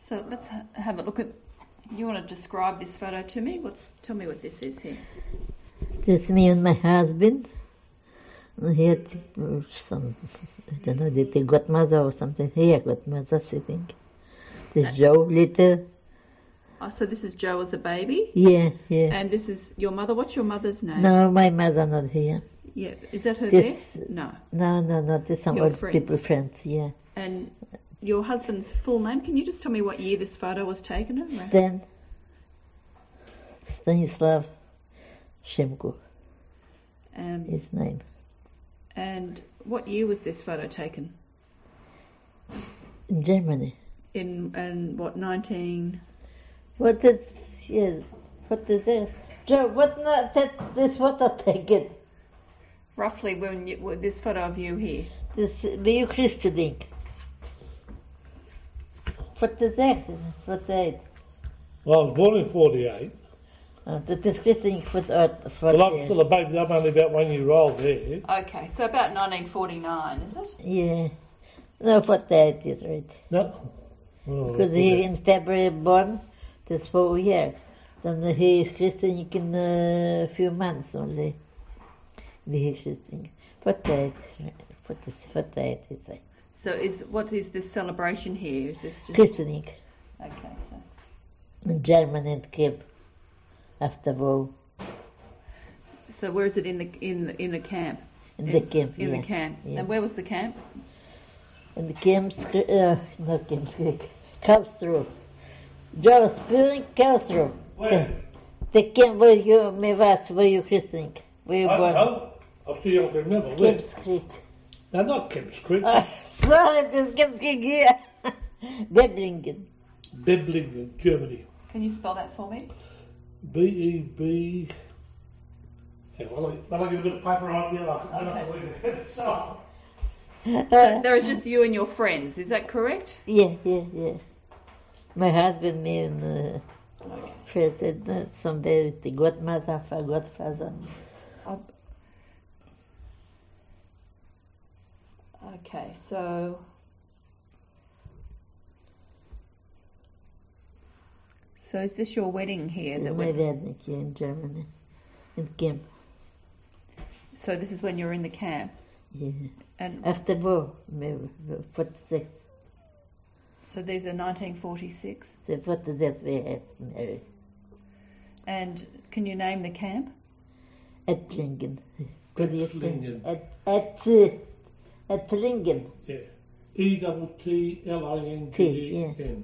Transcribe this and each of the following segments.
So let's have a look at. You want to describe this photo to me? Tell me what this is here. That's me and my husband. He had some, I don't know, the godmother or something. Here, godmother sitting. This Joe, little. Oh, so this is Joe as a baby? Yeah, yeah. And this is your mother. What's your mother's name? No, my mother not here. Yeah, is that her This, there? No. No. There's some Your old friends. people friends, yeah. And your husband's full name? Can you just tell me what year this photo was taken in? Stanislav Shemko, his name. And what year was this photo taken? In Germany. In what, 19... What is it? Joe, this photo taken? Roughly when this photo of you here? Were you Christening? What is that? What that? Well, I was born in 48. Dat is Christening for Well, I'm still a baby. I'm only about 1 year old there. Okay, so about 1949, is it? Yeah. No, what that is right. No. Oh, Because he in February born, that's 4 years. Then he is Christening in a few months only. He is Christening. What that is right. So what is this celebration here? Is this just... Christening. Okay, so... In Germany and camp. After war. So where is it in the camp? In the camp, In the camp. Yeah. And where was the camp? In the camp, not Camp Creek, Karlsruhe. Joe Spring, Karlsruhe. Where? The camp where you Christening, where you born. I'm too young to remember. Where? Kemp's Creek. No, not Kemp's Creek. Sorry, this Kemp's Creek here. Beblingen. Beblingen, Germany. Can you spell that for me? B-E-B... Hang on, when I get a bit of paper on here, I don't have to read it. So, There is just you and your friends, is that correct? Yeah. My husband, me, and Okay. friends, and someday the godmother, godfather. Okay, so... So is this your wedding here? My wedding here in Germany, in camp. So this is when you're in the camp? Yeah. And After war, 46. so these are 1946? The 46 we had married. And can you name the camp? Ettlingen. Ettlingen. Ettlingen. yeah. E-T-T-L-I-N-G-E-N.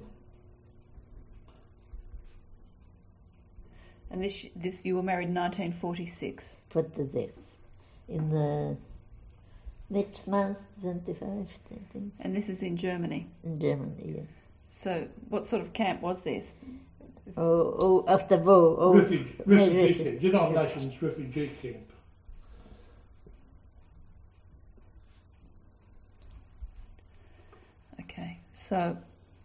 And this you were married in 1946? 46. In next month, 25, I think. And this is in Germany? In Germany, yeah. So what sort of camp was this? After war. Refugee camp. United Nations refugee camp. Okay, so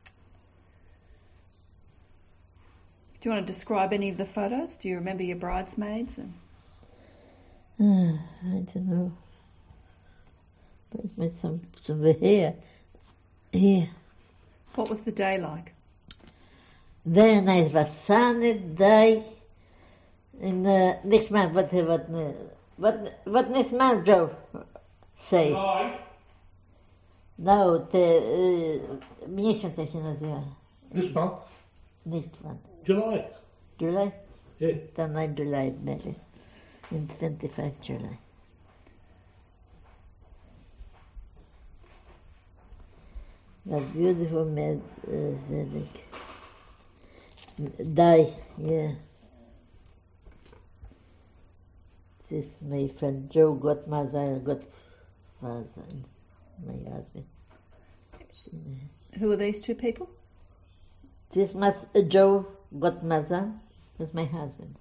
do you want to describe any of the photos? Do you remember your bridesmaids? I don't know. But some here. Here. What was the day like? Very nice. Was sunny day. In next month, what next month, Joe? Say. July. No, miesiąc jak się nazywa. This month? Next one. July. July? Yeah. Then I July married. In 25 July. A beautiful wedding. Die, yeah. This is my friend Joe, godmother, godfather, and my husband. Who are these two people? This was Joe, godmother. That's my husband.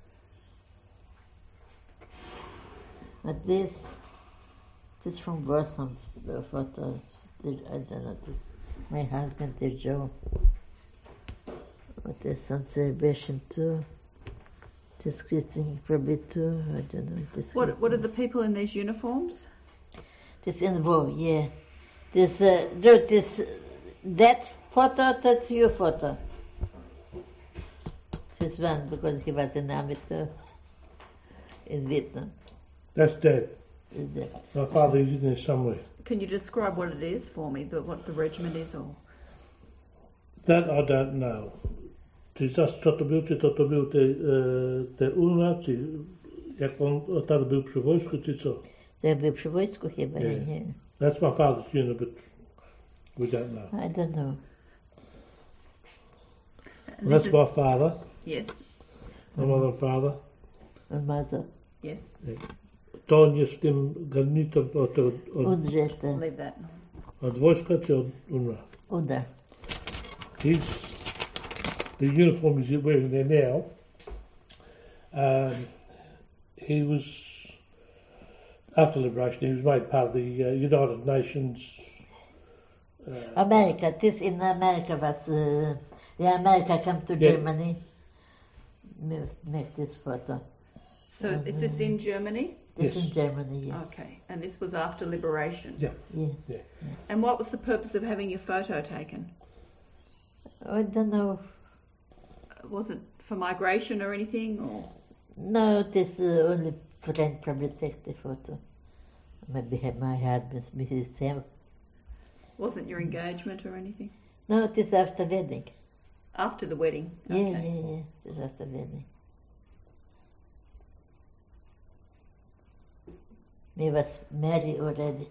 But this from Warsaw photo. I don't know. This my husband, the Joe. But there's some celebration too. This Christine probably too. I don't know. What are the people in these uniforms? This in war, yeah. This Joe, that photo, that's your photo. This one, because he was an amateur in Vietnam. That's Dad. Is there. My father is in there somewhere. Can you describe what it is for me? What the regiment is, or That I don't know. Tisas tot te UNRWA, jak on tady byl při vojsku, ty co? They byl při vojsku chyba, Yeah. yeah. That's my father's unit, but we don't know. I don't know. and That's this my father, yes, my mother and father. My mother. yes. Toon je s tím ganitom od Udresta. Leave that. vojska či od UNRWA. Uda. The uniform he's wearing there now, he was, after liberation, he was made part of the United Nations. America. This in America was, the America come to Yeah. Germany. Make this photo. So is this in Germany? This Yes. in Germany, yeah. Okay, and this was after liberation. Yeah. Yeah. And what was the purpose of having your photo taken? I don't know. Was it for migration or anything, or No, this only friend probably take the photo. Maybe my husband's be his same. wasn't your engagement or anything? No, this after wedding. After the wedding. Yeah, Okay. yeah. This after wedding. Me was married already.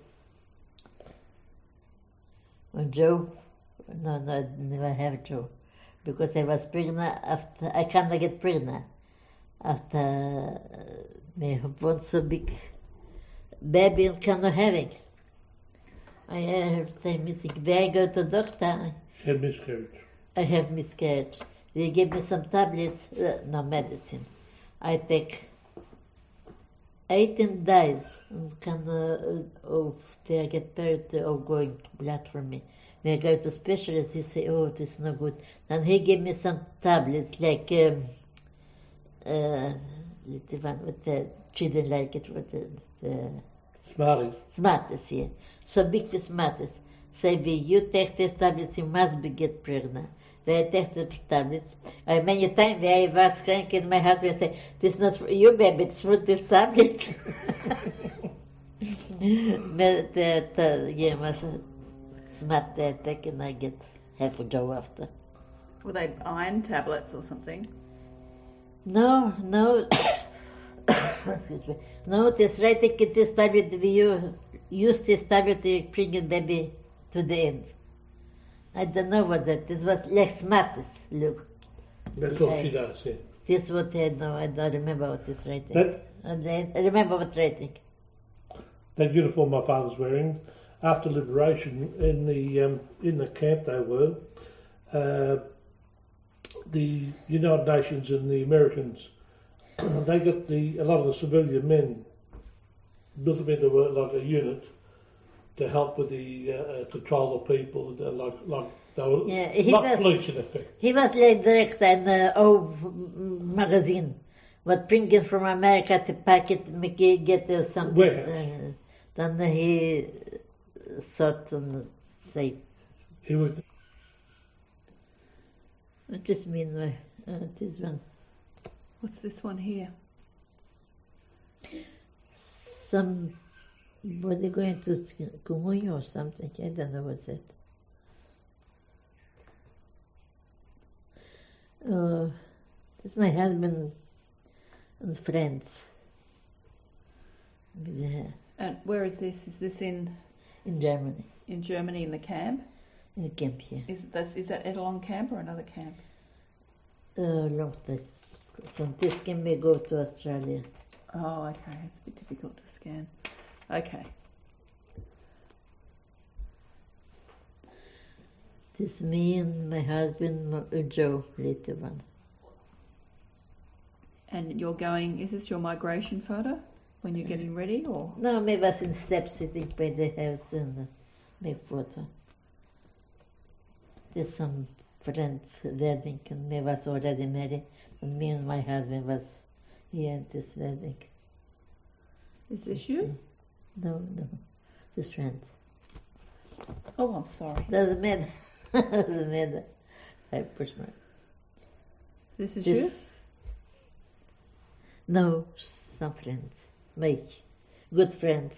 And Joe, no, never have Joe, because I was pregnant after. I cannot get pregnant after me want so big baby and cannot having. I have say missing. When I go to doctor, She had miscarriage. I have miscarriage. They give me some tablets, no medicine. I take 18 days and can they get better of going blood from me. When I go to specialist, he say, oh, it is no good. Then he give me some tablets like little one with the children like it with the Smarties. Smarties, yeah. So big the Smarties. Say, when you take these tablets, you must be get pregnant. When I take the tablets, many times when I was cranking, my husband say, this is not for you, baby, it's for this tablet. But yeah, was smart there, taking I get half a job after. Were they iron tablets or something? No, excuse me. No, this right, take this tablet, you use this tablet to bring the baby to the end. I don't know what that. This was like Smarties, look. That's all she does, yeah. This what I know. I don't remember what it's writing. That I remember what's writing. that uniform my father's wearing, after liberation in the camp they were, the United Nations and the Americans, they got a lot of the civilian men, built them into like a unit to help with the control of people, like they were Yeah, like police in effect. He was like director in the old magazine. What bringing from America to pack it, make it get something. Warehouse. Then he sort and say, He would. what does mean this one? What's this one here? Somebody going to Kumuyo or something. I don't know what's that. This is my husband and friends. Yeah, And where is this? Is this in in Germany in the camp? in the camp here. Is that Edelon camp or another camp? Long time. From this camp we go to Australia. Oh, okay. It's a bit difficult to scan. Okay. This me and my husband Joe, later one. And you're going, is this your migration photo when you're getting ready, or? No, me was in steps sitting by the house and make photo. There's some friends wedding and me was already married and me and my husband was here at this wedding. Is this you? No, this friend. Oh, I'm sorry. Doesn't matter. Remember, I push my. This is This- you? No, some friends. Make good friend.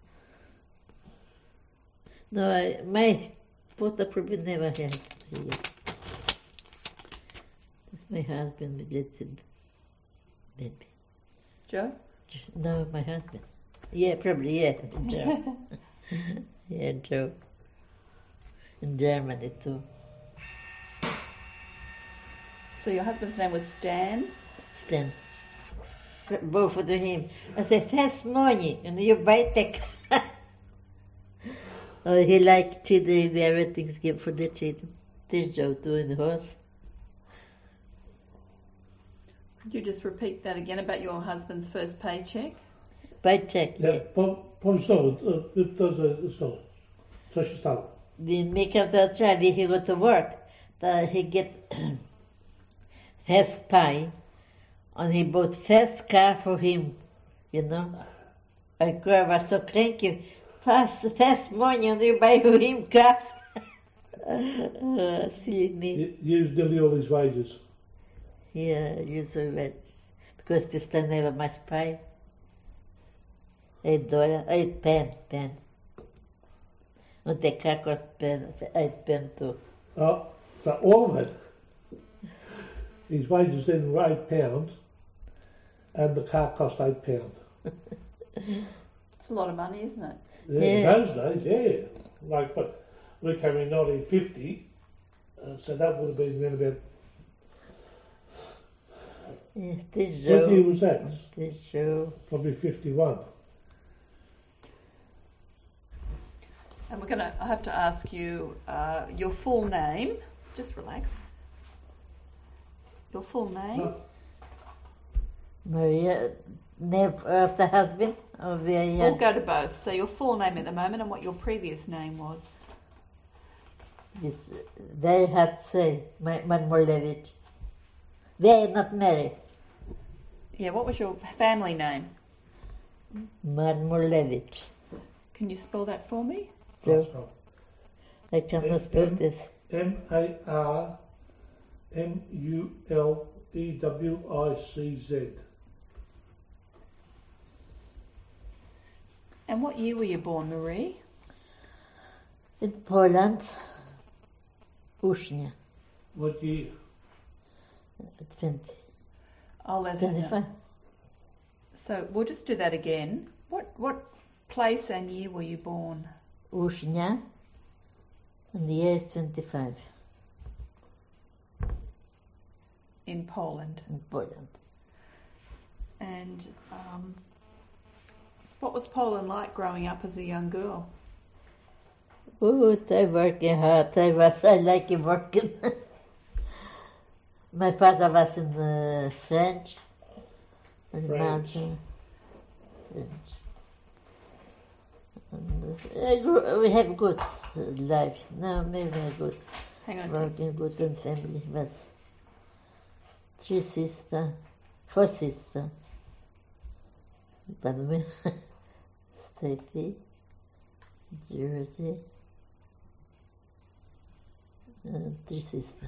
No, my photo probably never had here. My husband with little baby. Joe? No, my husband. Yeah, probably, yeah. Joe. Yeah, Joe. In Germany too. So your husband's name was Stan? Stan. Both of him. I said, thanks money, and you buy tech. Oh, he liked children, everything given for the children. This Joe too in the house. Could you just repeat that again about your husband's first paycheck? Buy check, Ja, yeah. på stället, det står. Törsta stället. We make up the try, when he go to work, that he get fast pie, and he bought fast car for him, you know. I was so cranky, fast money, and you buy for him car. Silly me. Used nearly all his wages. Yeah, usually, because this time never much pie. $8, 8 pen. And the car cost pen, 8 pen too. Oh, so all of it. His wages then were £8, and the car cost £8. It's a lot of money, isn't it? Yeah, Yeah. in those days, yeah. Like, but we came in 1950, so that would have been around about. Yeah, this What year Joe, was that? this Joe. Probably 51. And I have to ask you your full name. Just relax. Your full name? Oh. Maria, name of the husband of the We'll go to both. So your full name at the moment and what your previous name was. this very hard to say, Marmolevich. They are not married. Yeah, what was your family name? Marmolevich. Can you spell that for me? So I cannot spell this. MARMULEWICZ. And what year were you born, Marie? In Poland, Ushnia, What year? 20, I'll let her know. 25. So we'll just do that again. What place and year were you born? Ushnia, and the year is 25 In Poland. in Poland. And what was Poland like growing up as a young girl? Oh, I working hard. I like working. My father was in French. And French. mother French. And we have good life. No, maybe good. Hang on. Working good and family was 4 sisters. Pardon me. Stacy, Jersey, 3 sisters.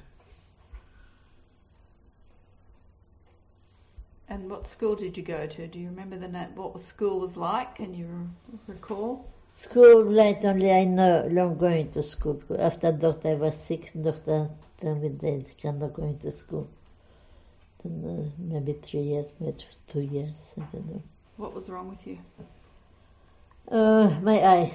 And what school did you go to? Do you remember what the school was like? Can you recall? School late only I know long going to school. Because after doctor I was sick, doctor told me they cannot go into school. Then maybe 3 years, maybe 2 years, I don't know. What was wrong with you? My eye.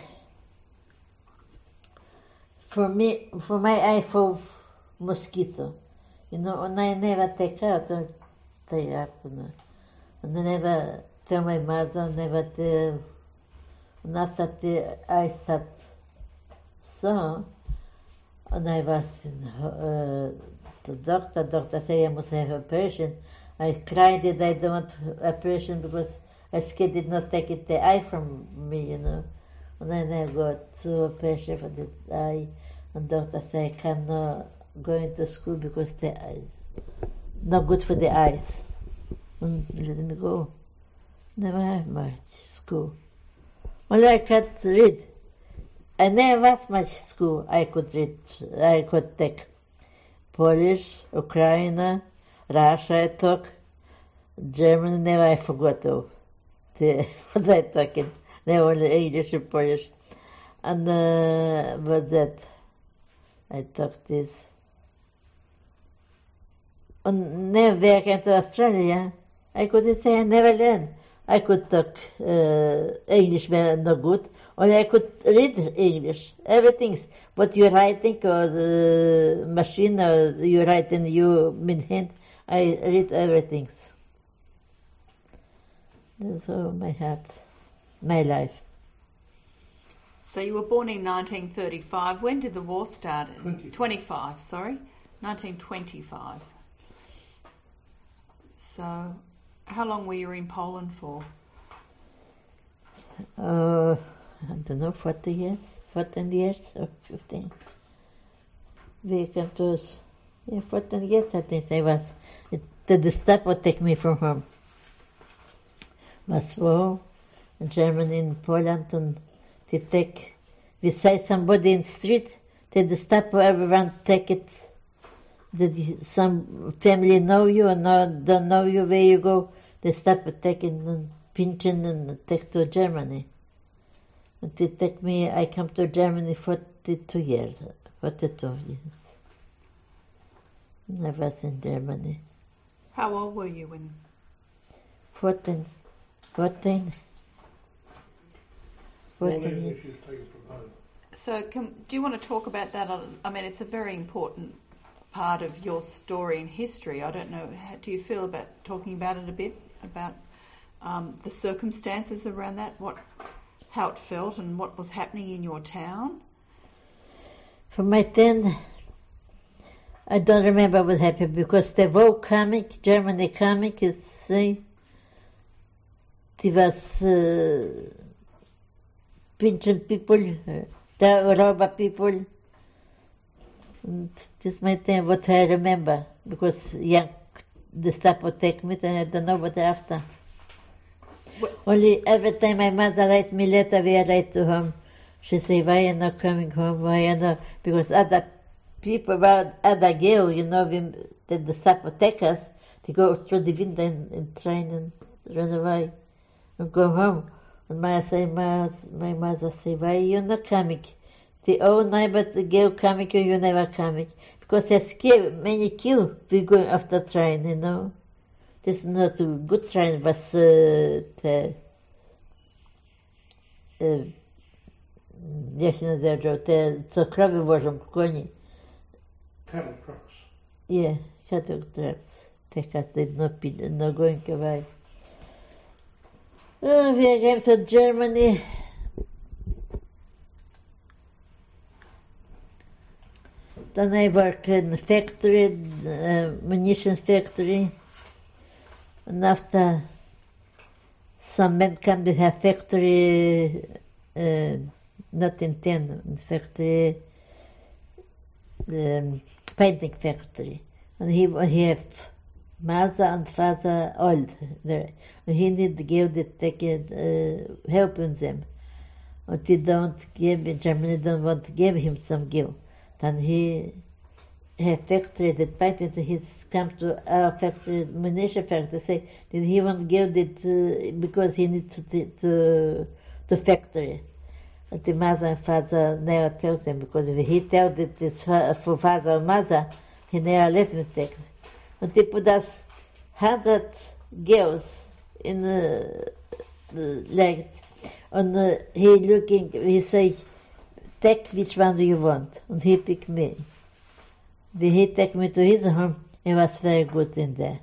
For my eye for mosquito. You know, and I never take out, and I never tell my mother, never tell, and after the I start so, and I was in the doctor said I must have a operation. I cried that I don't want operation because I scared did not take it the eye from me, you know. And then I got 2 operation for the eye, and doctor said I cannot go into school because the eyes not good for the eyes. And let me go. Never have much school. Only I can't read. I never was much school. I could read, I could take Polish, Ukraine, Russia I took, German never I forgot of. What I talking, never only English and Polish. And but that, I took this. And never back into Australia, I couldn't say I never learned. I could talk English no good, only I could read English, everything. What you're writing or the machine or you writing you in hand, I read everything. That's all my heart, my life. So you were born in 1935. When did the war start? 25. Sorry. 1925. So how long were you in Poland for? I don't know, 14 years or 15. We came to, 14 years I think I was. The Gestapo take me from home. Moscow, Germany and Poland, and they take, we say somebody in the street, the Gestapo, everyone take it. Some family know you and don't know you where you go, they stop taking and pinching and take to Germany. And they take me, I come to Germany 42 years. And I was in Germany. How old were you when? 14. 14 All years. English is taken from home. So do you want to talk about that? I mean, it's a very important part of your story and history. I don't know, do you feel about talking about it a bit, about the circumstances around that, how it felt and what was happening in your town? For my 10, I don't remember what happened because the war coming, Germany coming, you see, it was pinching people, robber people. And this my thing, what I remember, because young, the Gestapo take me and I don't know what after. Only every time my mother write me letter, we write to home. She say, why you not coming home, why you not, because other people, other girl, the Gestapo take us, they go through the window and try and run away and go home. And my mother say, why you not coming? The old neighbor, the girl coming, you never coming. Because they're scared, many kill, we going after train, This is not a good train, but jak się nazywa, te co krowy wożą, koni. Cattle trucks. Yeah, cattle trucks. Take us, they not going away. Oh, we came to Germany. Then I worked in the factory, munitions factory. And after some men come to have factory, not in 10, factory, painting factory. And he have mother and father old. And he need to give the helping them. But he don't give, Germany don't want to give him some give. Then he have factory that painted, he's come to our factory, munition factory, say that he won't give it because he needs to factory. But the mother and father never tell them, because if he tell that it's for father or mother, he never let me take. But they put us 100 girls in the leg, and he looking, he say, take which one do you want? And he pick me. He take me to his home, he was very good in there.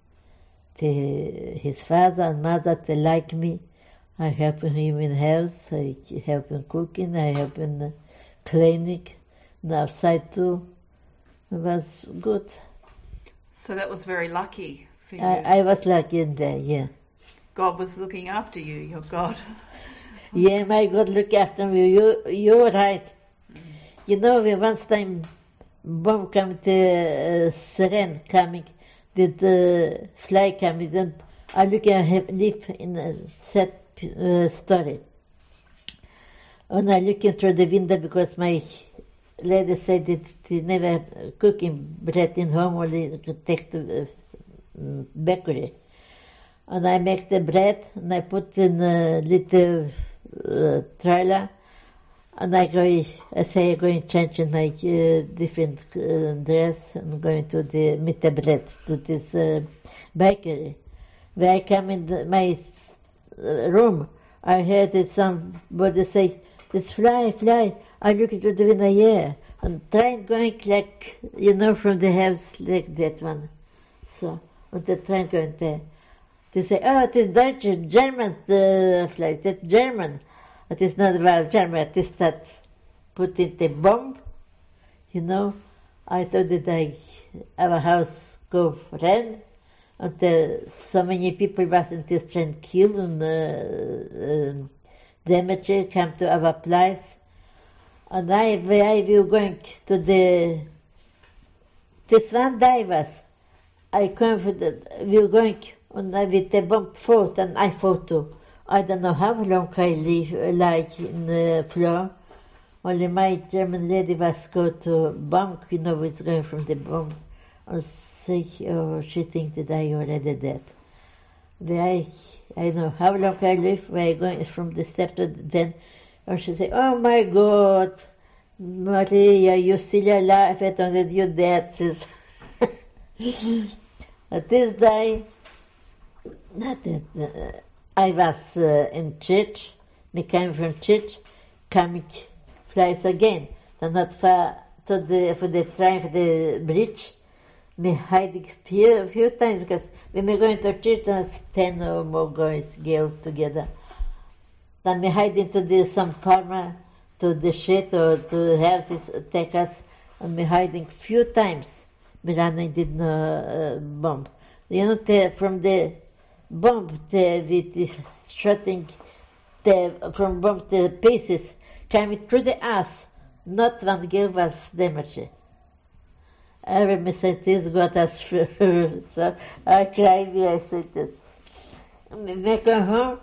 His father and mother, they like me. I help him in house, I help him cooking, I help him cleaning, and outside too. It was good. So that was very lucky for you. I was lucky in there, yeah. God was looking after you, your God. Yeah, my God look after me. You're right. We once time bomb come to Syren coming, did fly coming, and I look at him live in a set story. And I looking through the window because my lady said that she never cooking bread in home, only could take to bakery. And I make the bread and I put in a little trailer. And I say I'm going to change in my different dress and going to meet the bread to this bakery. When I come in my room, I heard that somebody say, "It's fly." I look into the window, yeah, and train going like, from the house like that one. So, and the train going there. They say, "Oh, it is Dutch, German flight, it's German." It is not about German, it is that put in the bomb, I thought that our house go red, and so many people was in this train killed and damaged, come to our place. And I will going to this one day I confident, we were going, and I with the bomb fought, and I fought too. I don't know how long I live like in the floor. Only my German lady was go to bank, was going from the bomb. And say, she thinks that I already dead. I know how long I live, where I going from the step to then. And she say, "Oh my God, Maria, you still alive, I thought that you're dead." At this day, not that, I was in church, we came from church, coming flies again. Then not far for the train, for the bridge, we hiding few times, because when we going to church, there's 10 or more girls together. Then we hide into some farmer, to the shed, or to houses, take us, and we hiding few times. We running did no bomb. From the bomb, the shooting from bomb the pieces came through the ass. Not one girl was damaged. I remember said this got us through, so I cried when I said this. When I come home,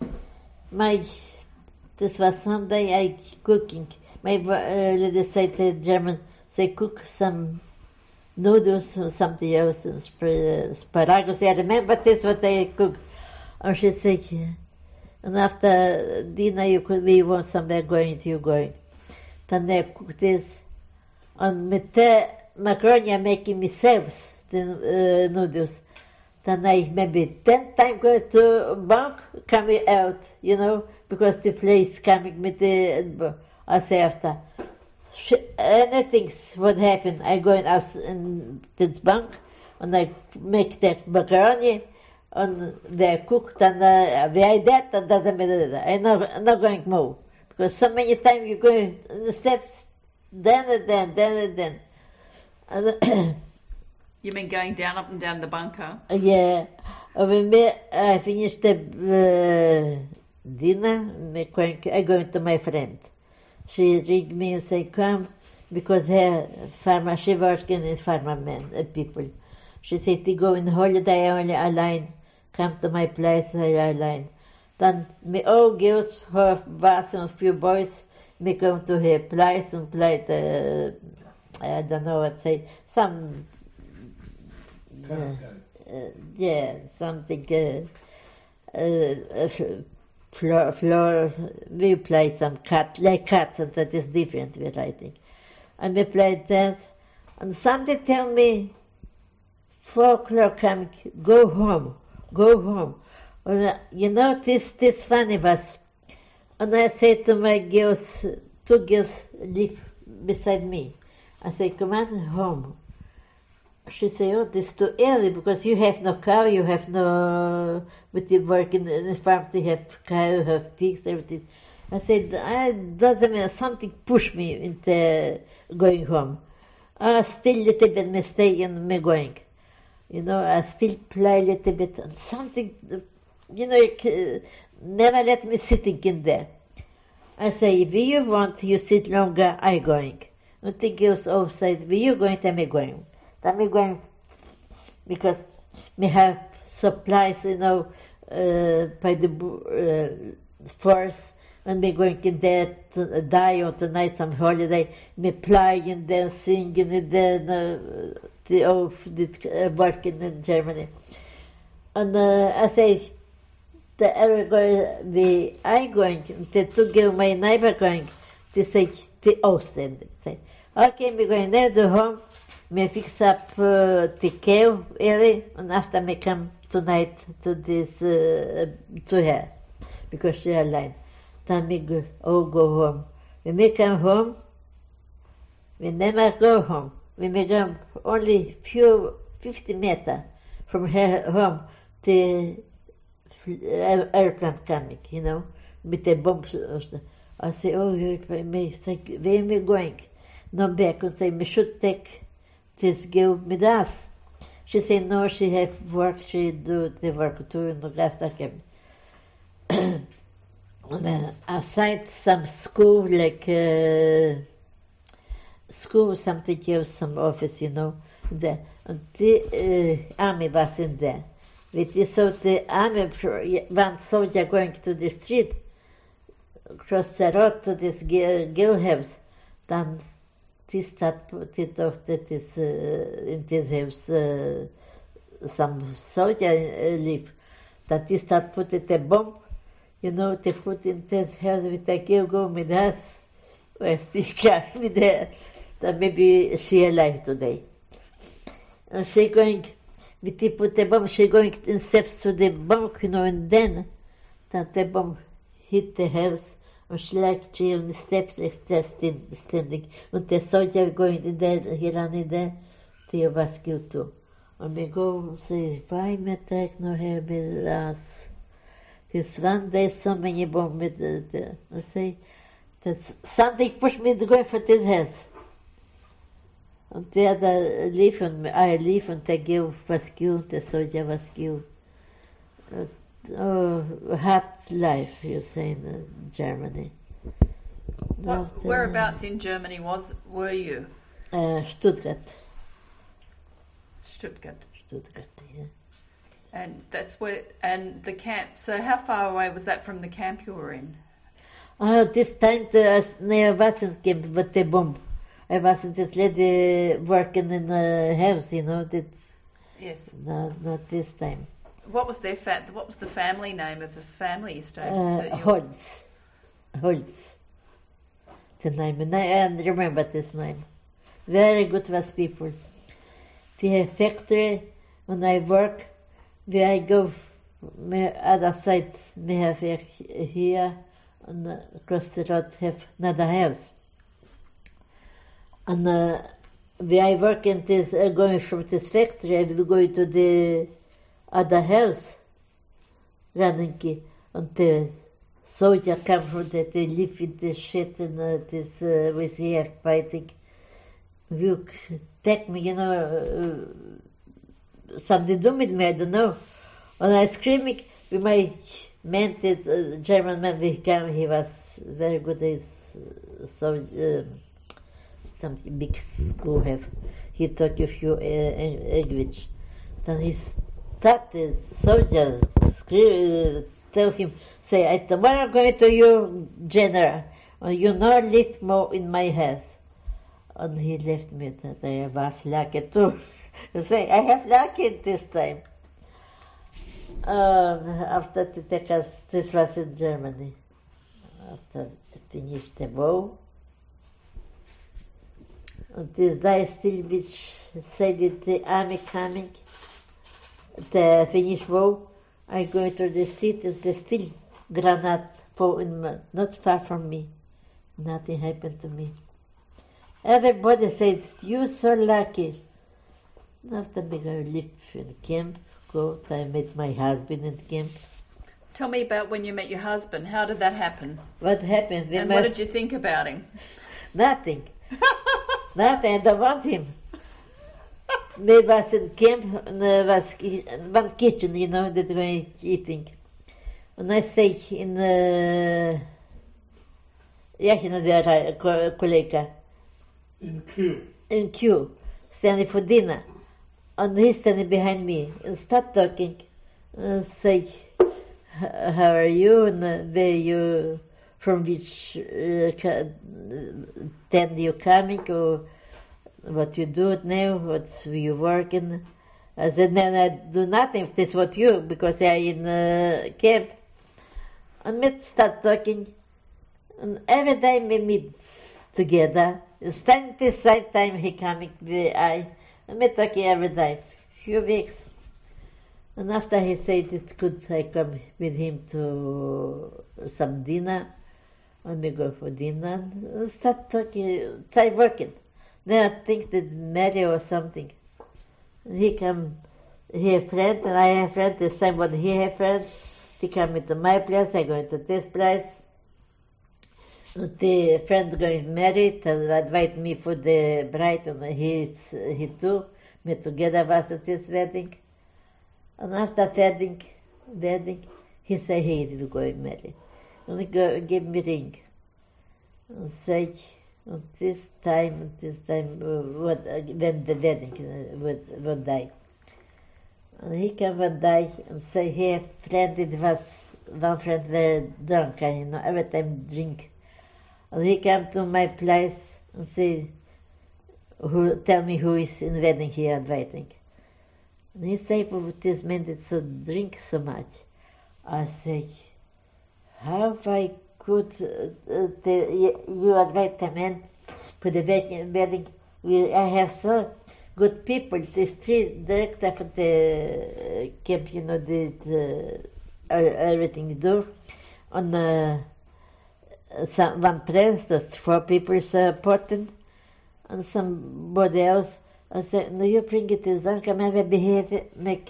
this was Sunday, I cooking. My lady said the German, they cook some noodles or something else, asparagus. I remember that's what they cook. And she said, and after dinner we want somewhere going, you're going. Then they cook this, and with the macaroni I'm making myself, the noodles. Then I maybe 10 times go to bank, coming out, because the place coming with the, I say after. Anything would happen, I go and ask in this bank, and I make that macaroni, and they cooked, and I that, and doesn't matter. I'm not going to move, because so many times you go in the steps, then and then. You mean going down, up and down the bunker? Yeah. When I finished the dinner, I go to my friend. She ring me and say, "Come," because her farmer, she working in farmermen people. She said, "To go in holiday only alone. Come to my place alone." Then me all girls, her boss and a few boys, me come to her place and play the, I don't know what say, some, something, floor, we played some cats, and that is different, we're writing. And we played that, and somebody tell me, 4 o'clock coming, go home. And, this funny was, and I said to my girls, 2 girls live beside me. I say, "Come on home." She say, "Oh, this is too early, because you have no cow, you have no, with the work in the farm, you have cow, you have pigs, everything." I said, doesn't matter, something pushed me into going home. Still little bit me stay and me going. I still play a little bit, and something, never let me sitting in there. I say, "If you want, you sit longer, I going." And the girls all said, "If you going, then me going." Then me going, because we have supplies, by the force, when we're going in there to die or tonight some holiday, me playing there, singing in there, working in Germany. And I say, I going, to give my neighbor going, to say, the Ostend. Say, okay, we're going there to home, me fix up the cave early, and after me come tonight to this, to her, because she alone. Then we go home. When we come home, we never go home. We may go only 50 meters from her home, the airplane coming, with the bombs. I say, oh, me say, where am I going? No back, and say, we should take this girl with us. She say, no, she have work, she do the work too, and look after him. Outside some school, like school, something else, some office, there. And the army was in there. With this, so the army, one soldier going to the street, across the road to this girl house, then this that put it off that is in this house, some soldier live, that this that put it a bomb, they put in this house with a girl go with us, or still car with her, that maybe she alive today. And she going, with the put the bomb, she going in steps to the bomb, and then that the bomb hit the house, and she like she on the steps like standing, and the soldier going in there, he ran in there, they was killed too. And we go and say, why me take no hair with us? This one day so many bombs with I say, that something pushed me to go for this house. And the other leave and I leave and the girl was killed, the soldier was killed. Hard life, you say, in Germany. Whereabouts in Germany were you? Stuttgart. Stuttgart, yeah. And that's and the camp, so how far away was that from the camp you were in? This time I wasn't camp, but the bomb. I wasn't this lady working in a house, Yes. No, not this time. What was the family name of the family you stayed with? Holz. The name, and I remember this name. Very good was people. They have factory, when I work, where I go, my other side, we have here, and across the road have another house. And where I work in this, going from this factory, I will go to the other house, running, and the soldier come from that, they live in the shed, and this, with here fighting. Will take me, something do with me, I don't know. When I screaming, with my man, the German man, he was very good, something big school have. He taught a few language. Then he started, soldier, tell him, say, tomorrow going to you, general, and you not live more in my house. And he left me that I was lucky too. You say, I have lucky this time. After to take us, this was in Germany. After finished the war. And this day still which said that the army coming, the Finnish war, I go to the city, there's still granite fall not far from me. Nothing happened to me. Everybody said, you're so lucky. After me go live in camp, I met my husband in camp. Tell me about when you met your husband. How did that happen? What happened? And what did you think about him? Nothing. Nothing, I don't want him. We was in camp, and was one kitchen, that we were eating. And I stayed in, collega. In queue, standing for dinner. And he's standing behind me and start talking. Say, how are you and where you from which then you're coming, or what you do now, what you working. I said, no, I do nothing. This what you, because I in camp. And we start talking, and every time we meet together, stand the same time he coming, and we talking every day, few weeks. And after he said it could I come with him to some dinner, and we go for dinner, and start talking, try working. Then I think that marry or something. He come, he have friend, and I have friend, the same one he have friend. He come into my place, I go into this place. And the friend going married and invite me for the bride, and he too. Me together was at this wedding. And after wedding, he say he is going married. And he give me ring. And say, at this time, when the wedding would die. And he came one day and say, hey, friend, it was, one friend very drunk, and you know, every time drink. And he came to my place and say, tell me who is in wedding he inviting. And he say, for this man that so drink so much. I say, how I could, you invite a man for the wedding? I have so good people. The street director for the camp, you know, did everything do. On one place, that's 4 people supporting, and somebody else. I said, no, you bring it to Zanka, maybe behave, make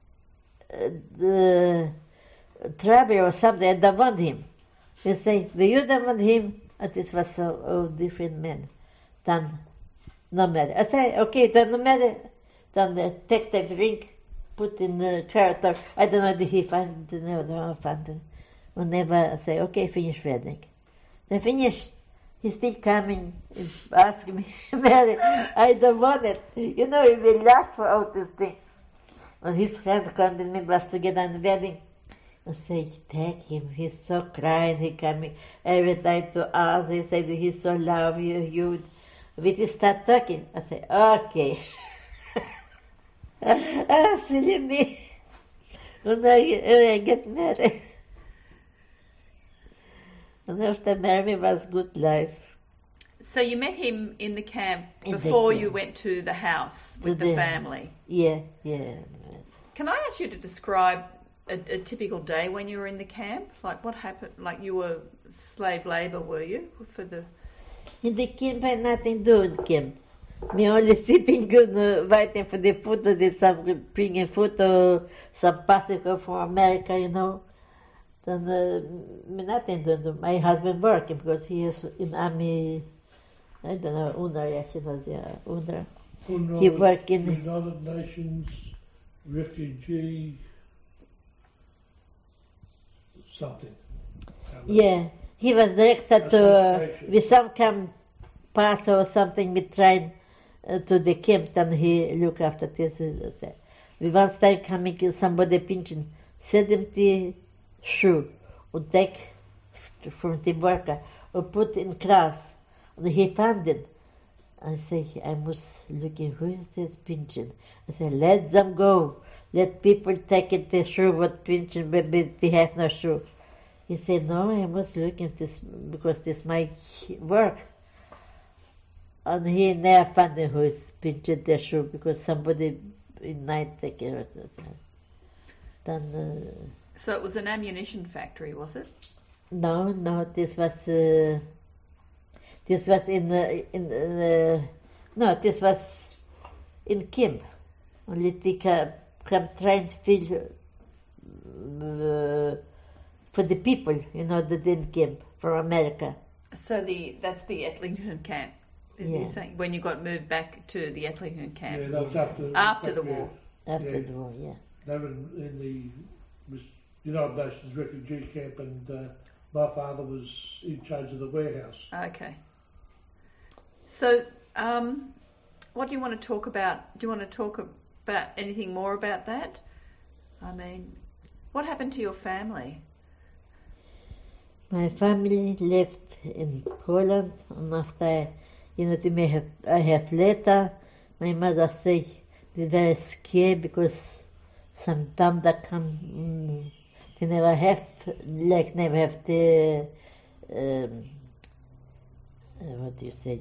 the trouble or something. I don't want him. They say, well, you don't want him, and this was a different man. Then, no matter. I say, okay, then no matter. Then take the drink, put in the character. I don't know if he found it, no, found it. Whenever I say, okay, finish wedding. They finish. He's still coming, asking me, Mary, I don't want it. You know, he will laugh for all this thing. And his friend come with me, was together in the wedding. I say, take him, he's so crying, he coming every time to us, he said, he so love you. We start talking. I say, okay. Silly me. And I get married. And after marriage was good life. So you met him in the camp before you went to the house with the family? Yeah. Can I ask you to describe a typical day when you were in the camp? Like what happened? Like you were slave labour, were you? In the camp, I had nothing to do in the camp. Me only sitting waiting for the food, did some bringing food or some bicycle from America, you know. Then nothing to do. My husband working because he is in army. I don't know, UNRWA, he was, UNRWA. He worked in United Nations refugee something. Yeah, he was directed to with some camp pass or something. We tried to the camp, and he looked after this. We once time coming, somebody pinching 70 shoe and take from the worker or put in class, and he found it. I say, I must looking, who is this pinching? I say, let them go. Let people take it the shoe what pinching, but they have no shoe. He said, no, I must look at this because this my work. And he never found who is pinching the shoe because somebody in night take care of it. Then. So it was an ammunition factory, was it? No, this was this was this was in camp. Only they come trying to feel for the people, you know, that didn't camp from America. So that's the Etlington camp. You're saying when you got moved back to the Etlington camp? Yeah, that was after the war. After the war, yeah. They were in the United Nations refugee camp, and my father was in charge of the warehouse. Okay. So, what do you want to talk about? Do you want to talk about anything more about that? I mean, what happened to your family? My family left in Poland, and after, I have letter, my mother say they were scared because some thunder come, they never have the, what do you say?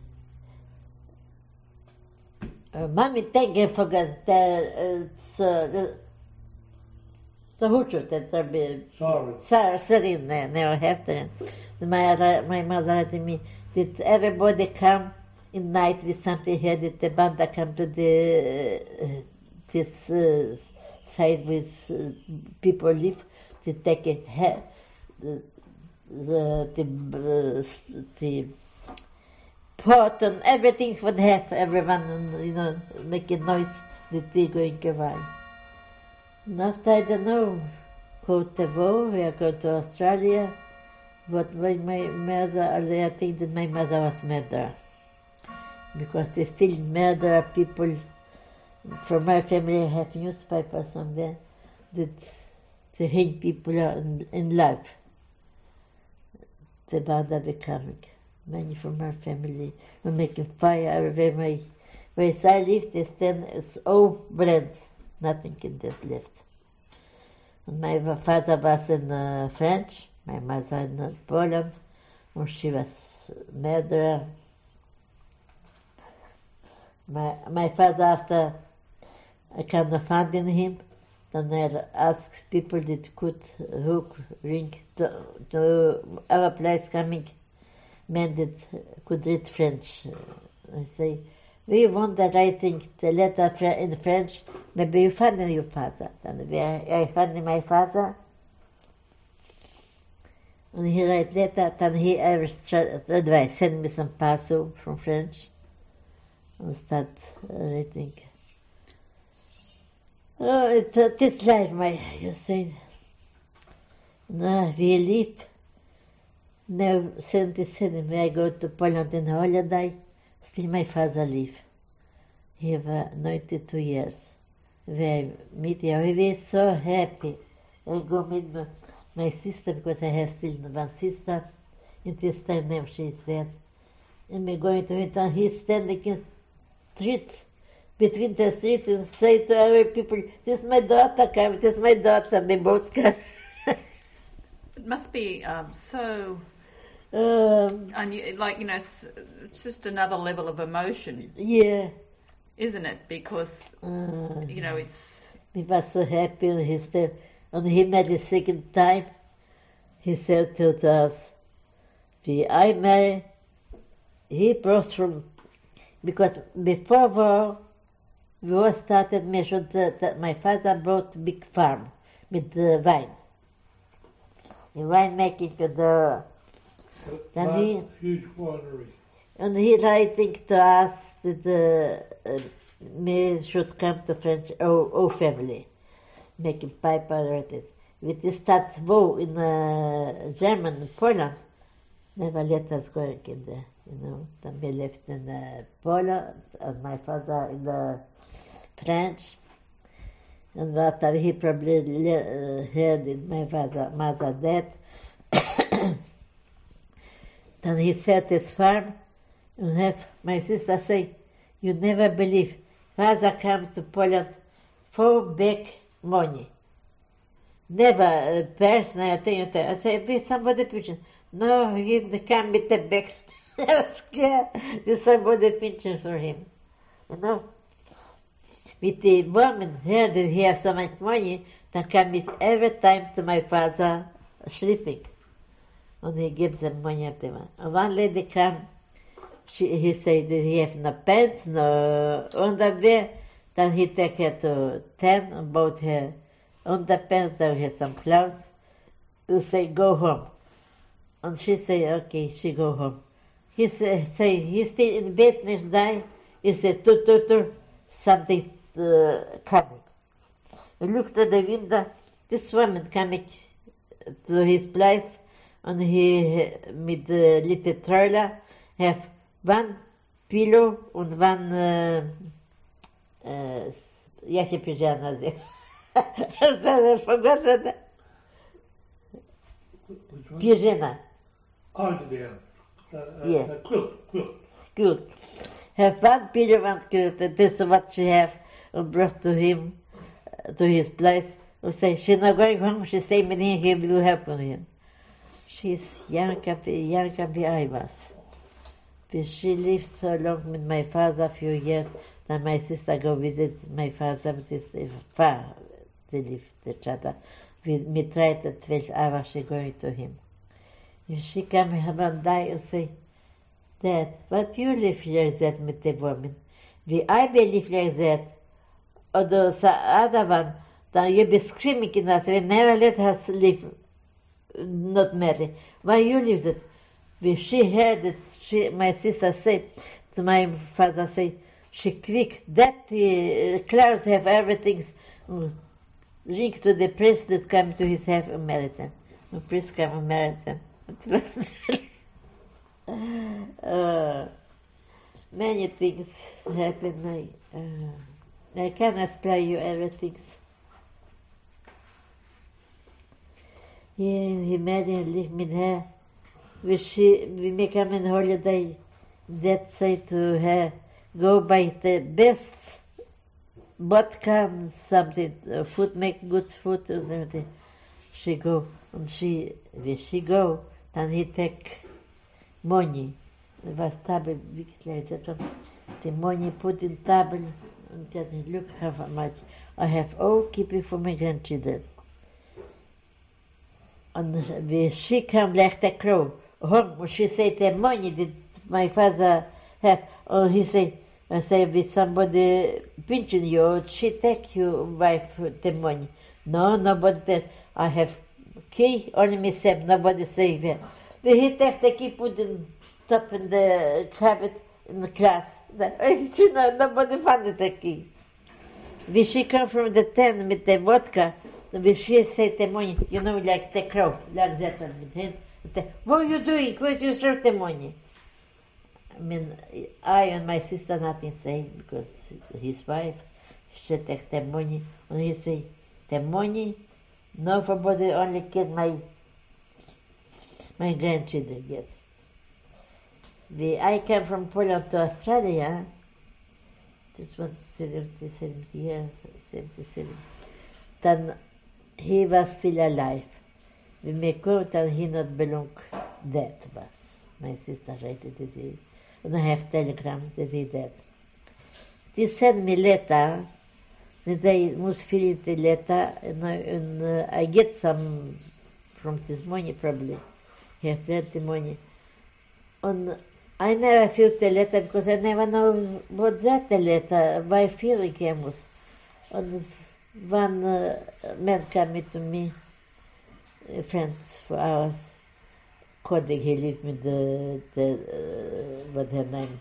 Mommy, thank you for så hurtigt att det blir sarin när jag häfter den. My mother said to me, did everybody come in night with something here? Did the banda come to this side with people live? Did take the pot and everything would have everyone, making noise that they going away. And after, I don't know, go to war, we are going to Australia, but when my mother, I think that my mother was murdered, because they still murder people. From my family, I have newspapers somewhere that they hang people in life. The banda becoming. Many from our family were making fire everywhere. Where I lived, it's all bread, nothing in that left. And my father was in French, my mother in Poland, and she was murderer. My father, after I kind of found in him, then I asked people that could hook, ring to our place coming, men that could read French. I say, we want the writing, the letter in French, maybe you find your father. Then I found my father, and he write letter, then he advice, send me some parcel from French, and start writing. Oh, it's life, you say. No, we live. Now, 77, when I go to Poland in holiday, still my father live. He was 92 years. When I meet him, we were so happy. I go meet my sister, because I have still one sister. In this time now she is dead. And we're going to meet, and he's standing in street, between the street, and say to other people, this is my daughter come, this is my daughter, they both come. It must be so... it's just another level of emotion. Yeah. Isn't it? Because, it's... He was so happy, and he met the second time, he said to us, I married, he brought from, because before war, we all started measured that my father brought big farm with the wine. The wine making huge winery. And he writing to us that me should come to French family, making paper writings. With the start war in German in Poland, never let us go in there, Then we left in Poland, and my father in French. And after he probably heard that my mother dead, then he set his farm, and have my sister say, you never believe, father come to Poland for big money. Never person, I say, with somebody pension. No, he come with the bag. I was scared. There's somebody pension for him. With the woman here that he has so much money, then come with every time to my father sleeping. And he gives them money at them. And one lady come, he said that he have no pants, no underwear. Then he take her to town and bought her underpants, then he has some clothes. He say, go home. And she say, okay, she go home. He say he's still in bed next day. He said, something coming. He looked at the window, this woman coming to his place, and he, with the little trailer, have one pillow and one, jak się powiedziała nazywa? I forgot that. Which one? Pigeona. Oh, yeah. Yeah. Quilt. Good. Have one pigeon quilt, and this is what she have, and brought to him, to his place. And say, she's not going home, she stay with him, he will help him. She's young be I was. But she lived so long with my father, a few years, that my sister go visit my father, but it's far, they live each other. We tried at 12 hours, she going to him. If she come one day and say, Dad, what you live like that with the woman? Wie I believe like that, or the other one, then you be screaming in us, we never let us live, not marry. Why you live that? When she heard it, my sister said to my father, say, she quick, that Klaus have everything, ring to the priest that come to his house and marry them. The priest come and marry them. Many things happen. I cannot spare you everything. He married and lived with her. We make him on holiday. That say to her, go buy the best vodka, something, food, make good food, and everything. She go, and when she go, then he take money. It was table, the money put in table, and then look how much I have all keeping for my grandchildren. And when she come like the crow, home, she say the money did my father have, or he say, I say with somebody pinching you, she take your wife the money. No, nobody there. I have key, only myself, nobody say that. But he take the key, put in top in the cabinet in the class. Nobody found the key. When she come from the tent with the vodka, when she say the money, you know, like the crow, like that one with him. What are you doing? Where do you serve the money? I mean, I and my sister nothing say, because his wife, she take the money, and he say, the money, nobody only get my grandchildren get. I came from Poland to Australia, this was 77 years, 77. Then he was still alive. When we go, then he not belong dead was. My sister rated it, and I have telegram that he dead. They sent me letter, that I must fill in the letter, and I get some from this money probably. He have plenty money. And I never filled the letter because I never know what that the letter, by feeling came was. And one man came to me, friends for ours, colleague, he lived with what her name.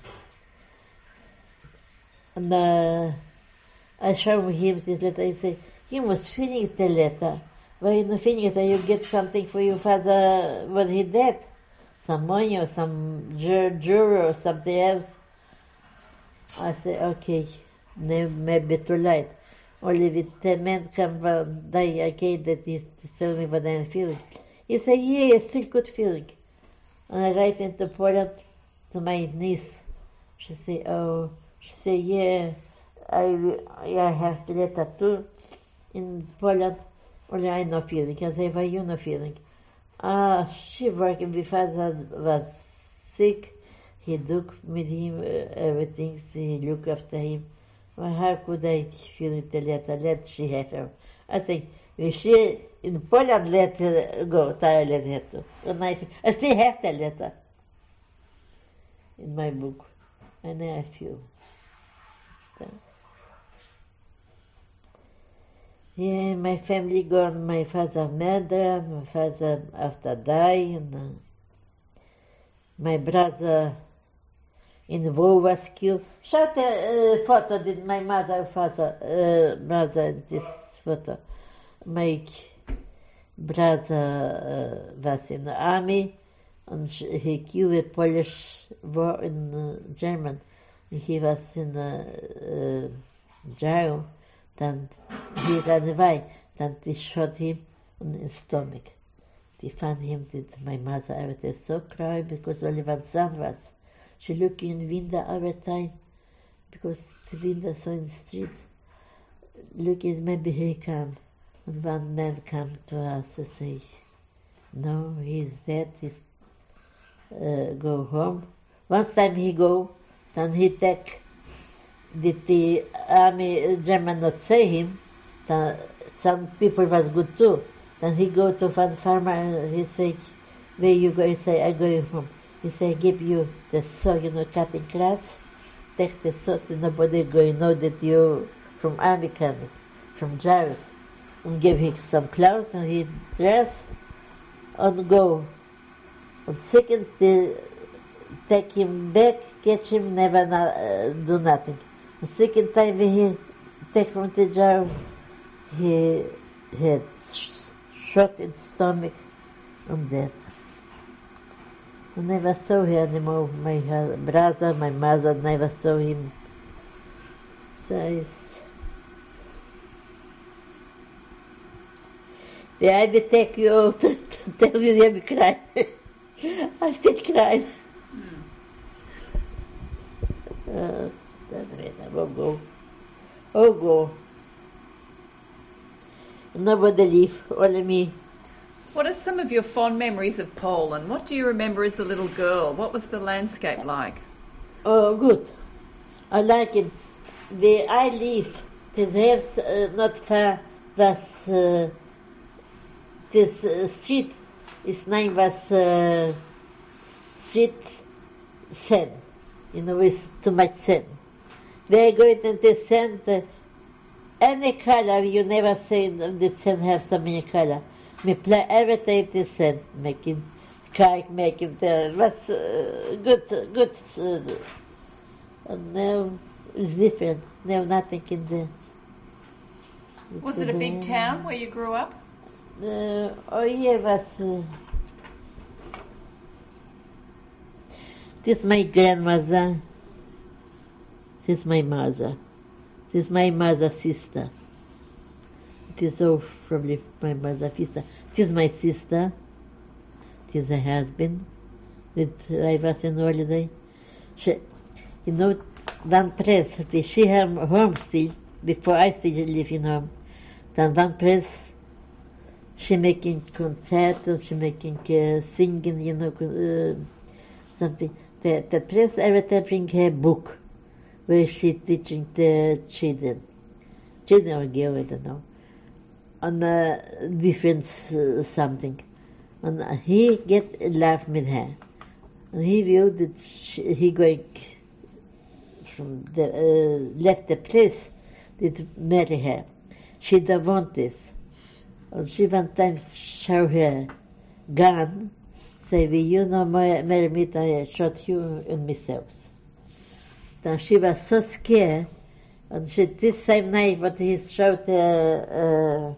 And I showed him this letter. He said, he was filling the letter. Why you not filling it? You get something for your father when he dead. Some money or some jewelry or something else. I said, okay, maybe too late. Only with the man come one day again that he tell me what I'm feeling. He said, yeah, still good feeling. And I write into Poland to my niece. She say, yeah, I have the letter too in Poland. Only I no feeling. I say, why you no feeling? She working with father was sick. He took with him everything. He look after him. Well, how could I feel the letter? Let she have her. I say, if she in Poland let her go, I let her to. And I still have the letter in my book. And I feel. Yeah, my family gone, my father murdered, my father after died, and my brother in the war was killed. Show the photo did my brother in this photo. My brother was in the army, and he killed a Polish war in German. He was in jail. Then he ran away. Then they shot him in the stomach. they found him, my mother every day so crying because only one son was. She looked in window every time because the window saw in the street. Looking, maybe he come. And one man come to us and say, no, he's dead, he's go home. Once time he go, then he take, did the army German not say him, then some people was good too. Then he go to one farmer and he say, where you go? He say, I go home. He say, I give you the saw, cutting grass. Take the saw, nobody going know that you from army coming, from Jairus. And give him some clothes and he dress and go. And second, they take him back, catch him, never do nothing. The second time he take from the jar, he had shot in stomach and dead. I never saw him anymore. My brother, my mother never saw him. So it's... I will take you out to tell you you cry. I still crying. I won't go. Oh, go. Nobody leave, only me. What are some of your fond memories of Poland? What do you remember as a little girl? What was the landscape like? Oh, good. I like it. Where I live, there's not far was this street. Its name was Street Sand. With too much sand. They go into the sand. Any color you never see the sand have so many color. We play every day the sand, making kite, making the was good. And now it's different. Now nothing in the. Was it a big town where you grew up? Was. This is my grandmother. This is my mother. This is my mother's sister. It is all probably my mother's sister. This is my sister. This is her husband. I was in holiday. She, one press, she had home still, before I still live in home. Then one press, she making concert, and she making singing, something. The press every time bring her book, where she teaching the children or girl, I don't know, on different something. And he get laugh with her. And he viewed that he going from the left the place to marry her. She don't want this. And she one time show her gun, say, will you not marry me, I shot you and myself. Then she was so scared, and she, this same night, but he shot the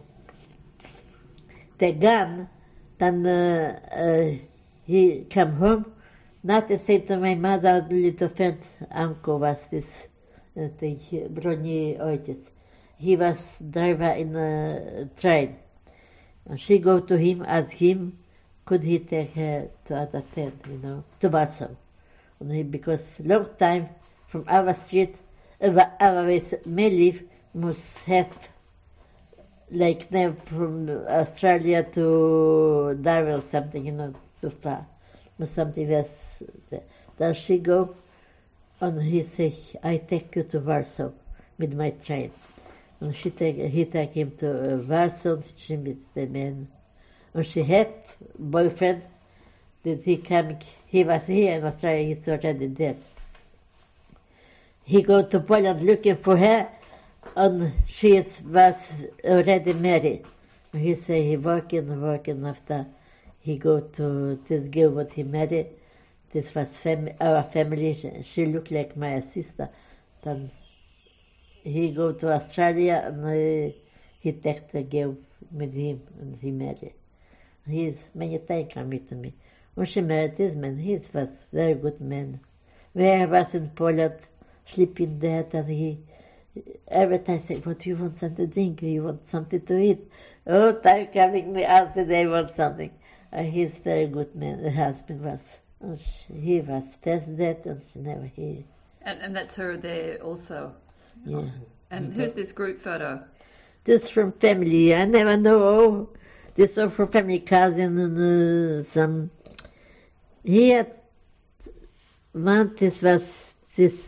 gun, then he come home, not to say to my mother, little friend, uncle was this, Broni Oitis. He was driver in a train. And she go to him, ask him, could he take her to other tent, to Warsaw. Because long time from our street, our way may live, must have, like now from Australia to Darwin, something, too far. But something else. Then she go, and he say, I take you to Warsaw with my train. And he take him to Warsaw, she meet the man. And she had boyfriend, that he was here in Australia, he's already dead. He go to Poland looking for her, and she was already married. And he say he working after he go to this girl what he married. This was our family, she looked like my sister. Then he go to Australia, and he take the girl with him, and he married. He's many times coming to me. When she married this man, he was very good man. When I was in Poland, sleeping there, and he every time say, what you want something to drink? You want something to eat? Oh, time coming, me ask that they want something. He's very good man. The husband was. He was first dead and she never here. And that's her there also. Yeah. And who's this group photo? This from family. I never know. This is from family cousin and some. He had one. This was this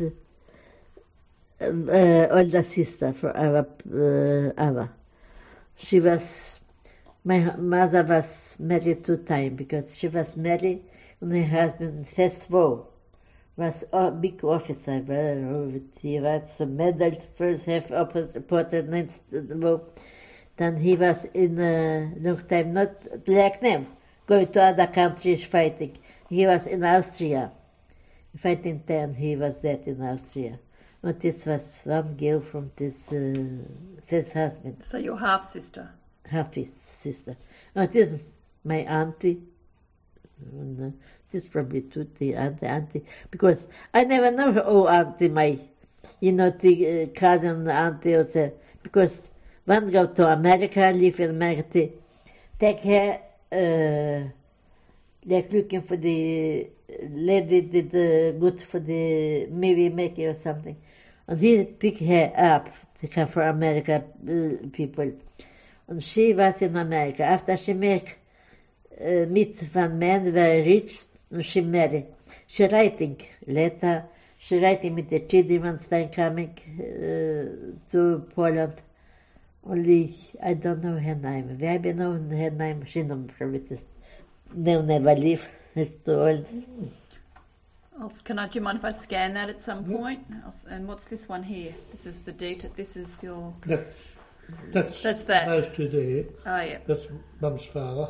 older sister for Ava. She was. My mother was married 2 times because she was married and her husband first war. Was a big officer, he was a medal, first half opponent, then he was in a long time, not like them, going to other countries fighting. He was in Austria, fighting 10, he was dead in Austria. And this was one girl from this first husband. So your half-sister? Half his sister. And this is my auntie. This is probably too the auntie, because I never know her auntie, my, the cousin auntie also, because one go to America, live in America, take her, like looking for the lady did good for the movie making or something, and he pick her up, take her for America people, and she was in America. After she meet one man very rich, and she married. She writing letter. She writing with the children once time coming to Poland. Only I don't know her name. We have known her name. She never live. It's too old. Do you mind if I scan that at some point? And what's this one here? This is the detail. This is your. That's that. Those 2 there. Oh yeah. That's Mum's father.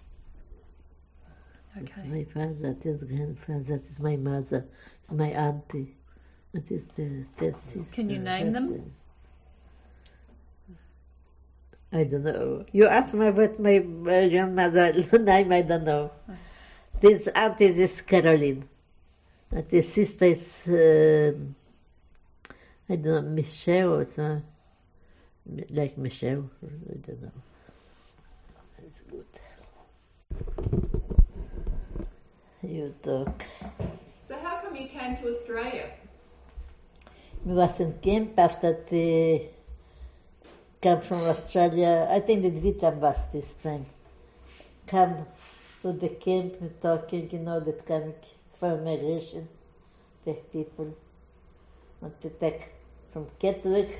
Okay. My father, that is grandfather, that is my mother, it's my auntie, that is the sister. Can you name them? I don't know. You asked me about my grandmother name, I don't know. This auntie is Caroline. And this sister is, I don't know, Michelle or something. Like Michelle, I don't know. It's good. You talk. So how come you came to Australia? We was in camp after the come from Australia. I think the Vietnam was this time. Come to the camp talking, that coming for migration, the people. Want to take from Catholics,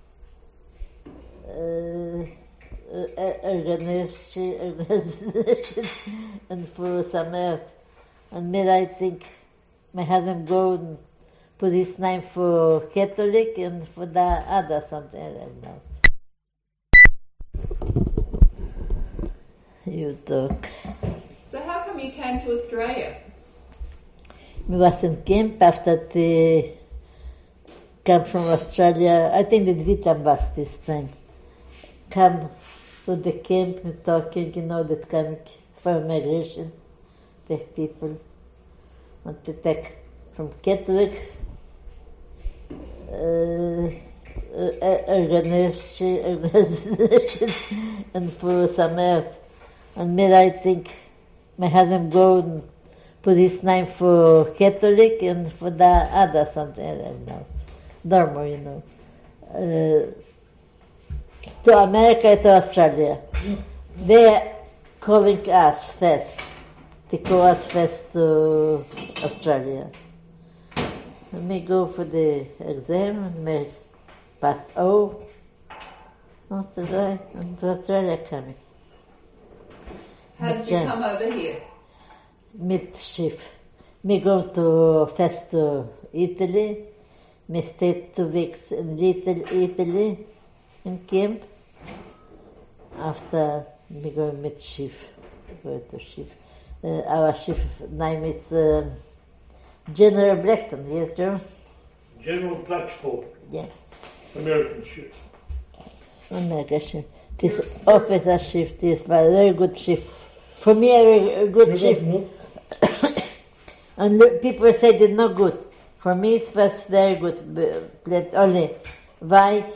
organization, and for some else. And me, I think my husband go and put his name for Catholic and for the other something, I don't know. You talk. So how come you came to Australia? We was in camp after the come from Australia. I think the Vietnam was this time. Come to the camp talking, that coming for migration, the people. Want to take from Catholics, organization, and for some else. And me, I think my husband go and put his name for Catholic and for the other something, I don't know. Normal, to America, to Australia. They're calling us first. They call us first to Australia. And we go for the exam and we pass all. After that, and to Australia coming. How did you come over here? Mid-ship. We go first to Italy. We stayed 2 weeks in Italy in camp. After we go mid-ship, go to ship. Our ship name is General Blackton, yes, Joe? General Blatchford. Yeah. American ship. American ship. This officer ship, this was a very good ship. For me, a good ship. And people said it's not good. For me, it was very good. But only why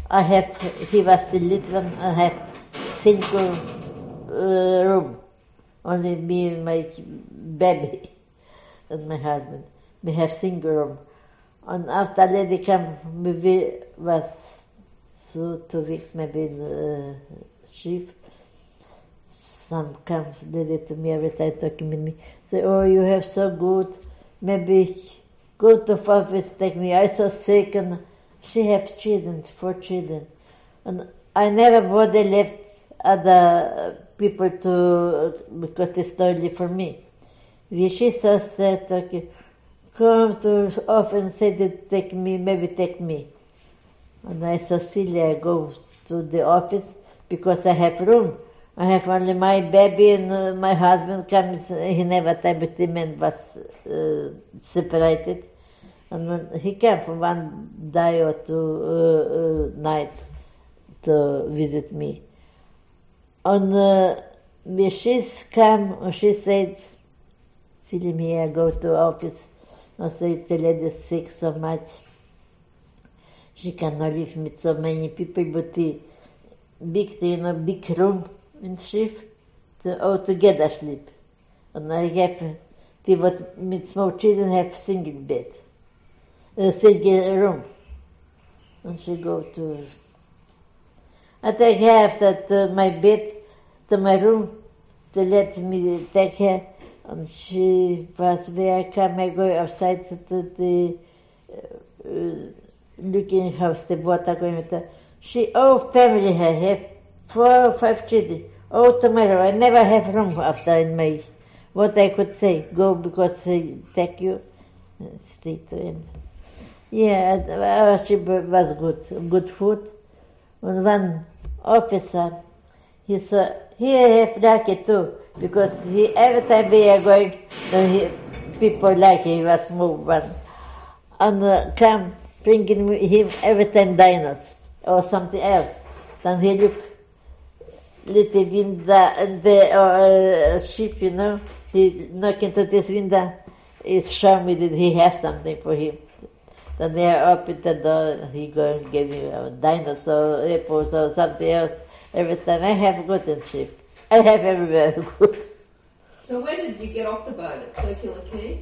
he was the little one, I have single room. Only me and my baby and my husband. We have single room. And after lady come, we was 2 weeks maybe in shift. Some comes lady to me every time talking with me. Say, oh, you have so good. Maybe go to office, take me. I so sick, and she have children, 4 children. And I never bother left other people to, because they only for me. When she so sad, okay, come to office, say that take me, maybe take me. And I saw Celia go to the office because I have room. I have only my baby and my husband comes, he never time with him and was separated. And then he came for 1 day or 2 night to visit me. And when she's come, and she said, Celia, may I go to office? I said, the lady is sick so much. She cannot live with so many people, but the big room in shift, all together sleep. And I have, the what with small children have single bed, single room. And she go to, and I have that my bed, to my room, to let me take her. And she was where I come, I go outside to the looking house, the water going with her. She, family have 4 or 5 children. Tomorrow, I never have room after in my, what I could say, go because he take you, stay to him. Yeah, she was good food. And one officer, he said, he have lucky too, because he, every time they are going, people like he was moved one. And come, bringing him every time dinos or something else. Then he look, little window and the ship, he knock into this window, it's show me that he has something for him. Then they are open the door, he go and give me a dinosaur, apples or something else. Every time I have good in ship. I have everywhere good. So where did you get off the boat? At Circular Quay?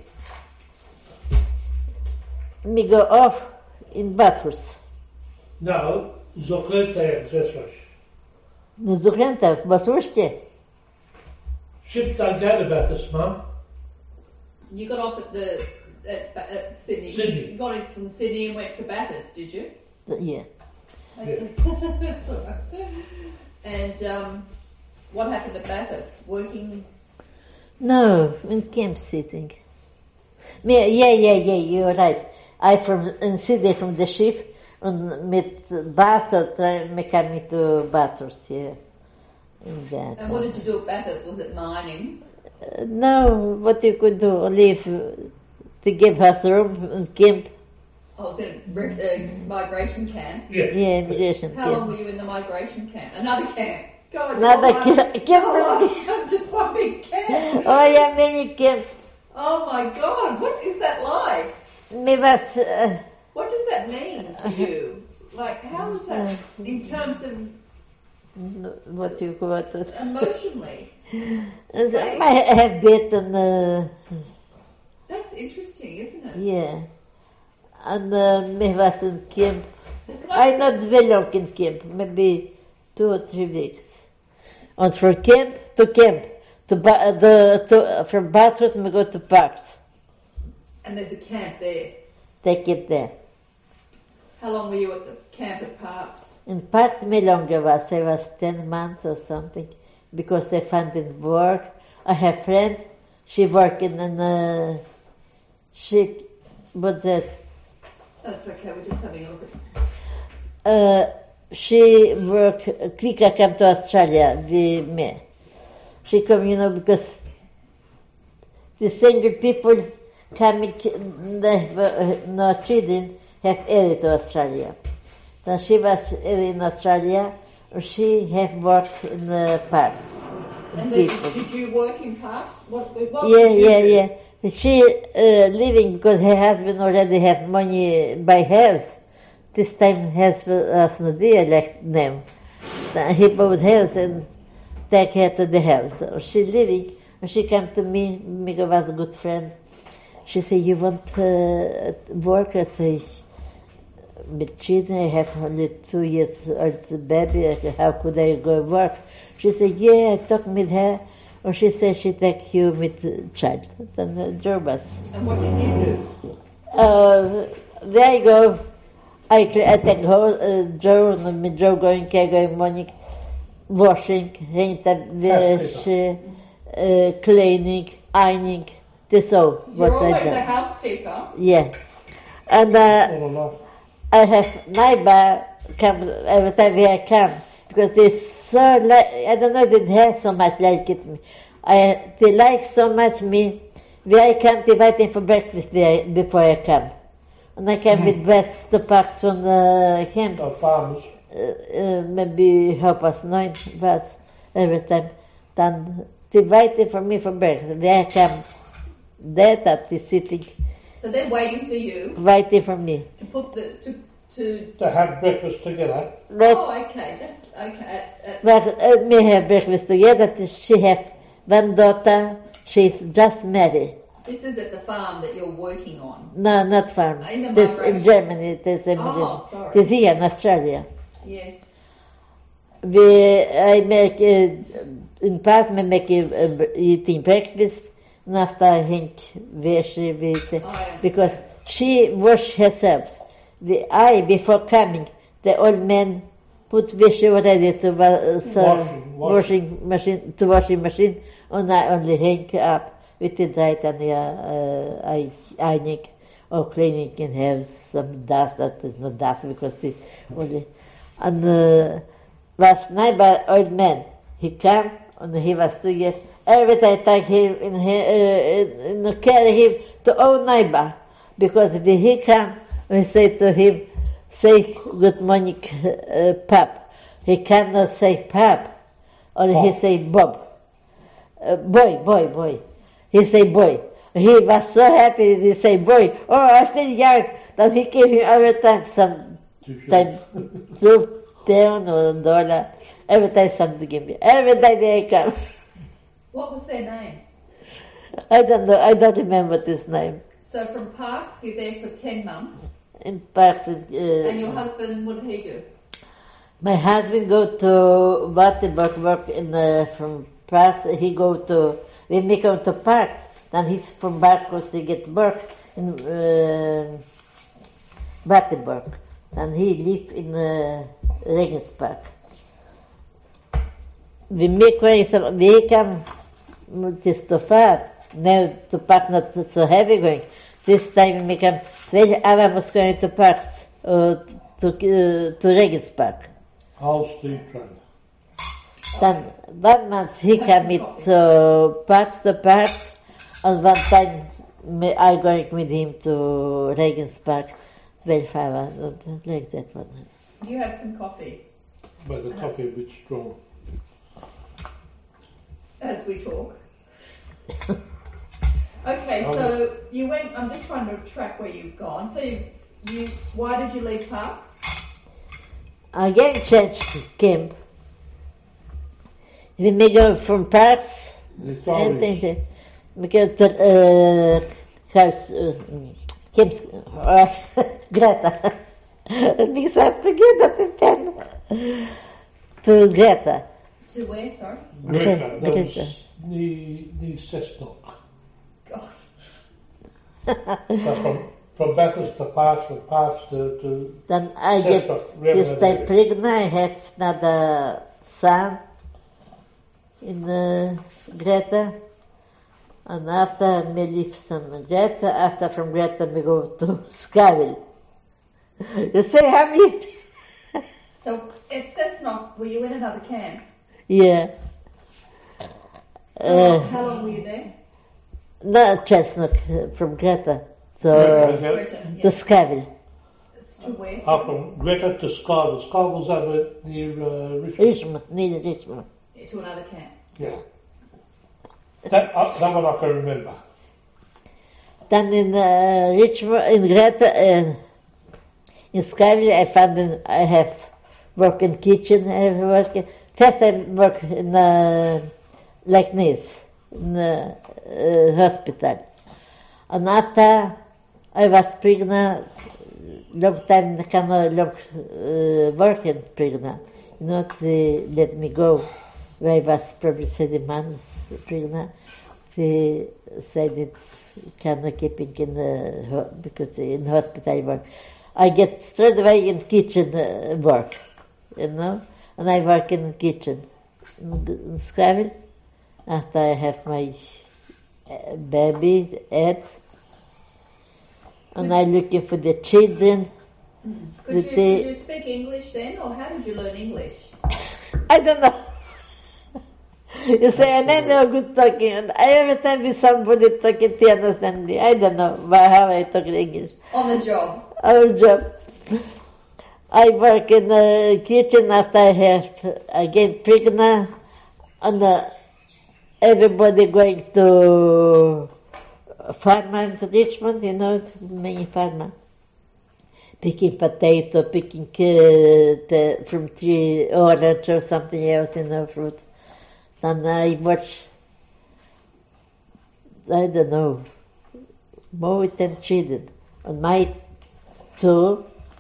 Me go off in Bathurst. No, Zoklete and Zeswash. Не Зухрента, в Bathurst. Ships don't go to Bathurst, Mum. You got off at Sydney. Sydney. You got in from Sydney and went to Bathurst, did you? Yeah. That's all right. And what happened at Bathurst? Working? No, in camp sitting. Yeah, you're right. I in Sydney from the ship, and mit bus me coming to Bathurst, yeah. In that. And what did you do at Bathurst? Was it mining? No, what you could do, leave to give us room in camp. Oh, was it a migration camp? Yeah. Yeah, immigration How long camp. were you in the migration camp? Another camp? Go on, Another go on. camp. Go on. Just one big camp. Oh yeah, many camp. Oh my God, what is that like? Me was, What does that mean for you? Like, how is that in terms of what you call it? emotionally? I have bitten, That's interesting, isn't it? yeah. And me was in camp. Can I not very long in camp, maybe 2 or 3 weeks. And from camp to camp, from Bathurst we go to Parks. And there's a camp there. Take it there. How long were you at the camp at Parks? In Parks me longer was, I was 10 months or something, because I found it work. I have friend, she working in a ship, what's that? That's okay, we're just having a look at She work, quicker come to Australia with me. She come, because the single people coming, no children, have early to Australia. Then she was early in Australia, she have worked in the parks. And people. did you work in Parks? What Yeah, did you do? yeah. She living because her husband already have money by hers. This time has was no dialect name. He bought house and take her to the house. So she living And she came to me, Mika was a good friend. She said, you want work? I say, with children, I have only 2 years old baby, how could I go work? She said, yeah, I talked with her, and she said she take you with child. Then drove us. And what did you do? There you go. I take Joe, and Joe going morning, washing, cleaning, ironing. This all what You're I always do. a housekeeper. Yeah. And I have neighbor come every time I come because they so like, I don't know, they have so much like it. They like so much me. When I come, they waiting for breakfast before I come. And I come with best to parks from him. Farmers. Maybe help us 9 was every time. Then they waiting for me for breakfast. When I come, that is sitting, So they're waiting for you waiting for me. to put the To have breakfast together. But, Oh, okay, that's okay. but we have breakfast together. She have one daughter. She's just married. This is at the farm that you're working on. No, not farm. In the This migration. in Germany. This in Oh, sorry. This here in Australia. Yes. I make in part we make eating breakfast, and after I think because she wash herself. Before coming, the old man put wash ready to washing machine, and I only hang up with the dry and I ironing or cleaning can have some dust that is not dust because the only and was neighbor old man. He came and he was 2 years. Every time I take him in carry him to old neighbor because when he come, we say to him, say good morning, pap. He cannot say pap, or he say Bob. Boy. He say boy. He was so happy that he say boy. Oh, I still young. Then he gave him every time some time $2 or $1. Every time something give me. Every time they come. What was their name? I don't know. I don't remember this name. So from Parks, you're there for 10 months. In part, And your husband, what did he do? my husband go to Waterberg work from Parks. He go to, when we go to Parks, then he's from Barcos to get work in Waterberg. And he live in Regensburg. We come this too far. Now to Parks not so heavy going. This time we come, I was going to Parks, to Regensburg. Whole steam train. Then 1 month he came to Parks, and one time I going with him to Regensburg, 12 hours, like that one. You have some coffee But the coffee a bit strong. as we talk. Okay, so you went, I'm just trying to track where you've gone. So why did you leave Parks? Again changed camp. When we go from Parks, The stories. we go to house, camps, Greta. We sat together to pen. To Greta. To where, sorry? Greta, that Greta. was the Cessnock. God. So from Bathurst to Parks, from Parks to Then I Cessnock, get this Reverend time Mary. pregnant. I have another son in Greta. And after we live some Greta, after from Greta we go to Skavil. You say Hamid? So at Cessnock, were you in another camp? Yeah. How long were you there? Not Chestnut, from Greta Greta, Greta, to yes. Skavil. To where? From Greta to Scarville. Scarville's over near Richmond. Near Richmond. To another camp. Yeah. That one I can remember. Then in Richmond, in Greta, in Skavil, I have work in kitchen. I have work. First I work in like this, in the hospital. And after I was pregnant, long time working pregnant, not let me go. I was probably 7 months pregnant. They said it cannot keep it in because in hospital work. I get straight away in kitchen work, and I work in the kitchen. In Skravil, after I have my baby, Ed, and I'm looking for the children. Could you speak English then, or how did you learn English? I don't know. You say, and I know good talking, and every time with somebody talking to understand me. I don't know how I talk English. On the job. Our job. I work in the kitchen after I get pregnant, and everybody going to farmer in Richmond, many farmer. Picking potato, picking from tree, orange or something else, fruit. And I watch, I don't know, more than children. On my two,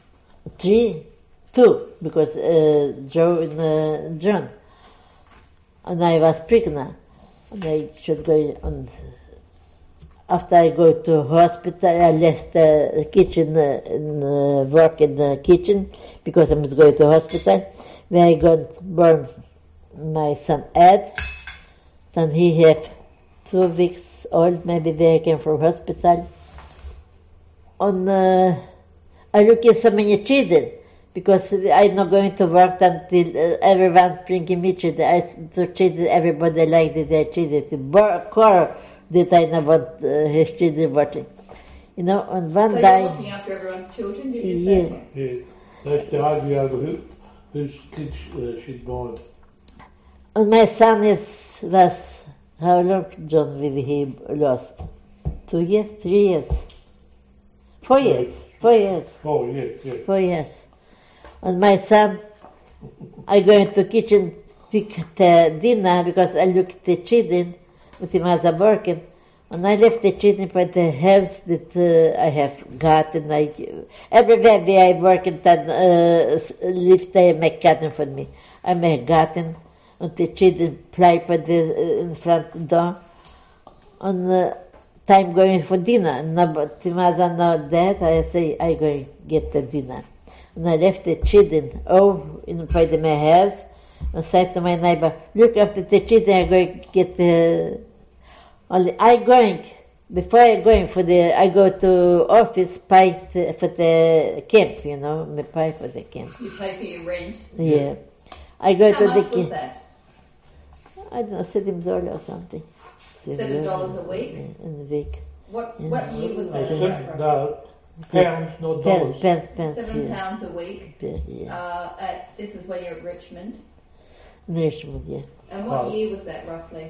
because Joe and John. And I was pregnant. And I should go on. After I go to hospital, I left the kitchen and work in the kitchen because I must go to hospital. When I got born my son Ed, then he have 2 weeks old, maybe they came from hospital. And I look at so many children because I'm not going to work until everyone's bringing me children. Everybody like their children. The core that I not want his children watching. On one so day. You're looking after everyone's children, did you say? Yeah. That's the idea over whose kids she's born. And my son was, how long, John, will he lost? 2 years, 3 years? 4 years. 4 years. 4 years, yeah. 4 years. And my son, I go into kitchen, pick the dinner because I look at the children, with him as a working. And I left the children for the house that I have garden. Everywhere where I work and live there, make garden for me. I make garden. And the children play for in front door. And time going for dinner. And Timaza not that, I say, I go get the dinner. And I left the children in front of my house and said to my neighbor, look after the children, I go get the... Before I go to office, pay for the camp, me pay for the camp. You pay for your rent? Yeah. I go How to much the was that? I don't know, $7 or something. $7 a week? In a week. What year was that? No, pounds, not dollars. Pence, £7 a week. Yeah. This is when you're at Richmond. Richmond, yeah. And what year was that roughly?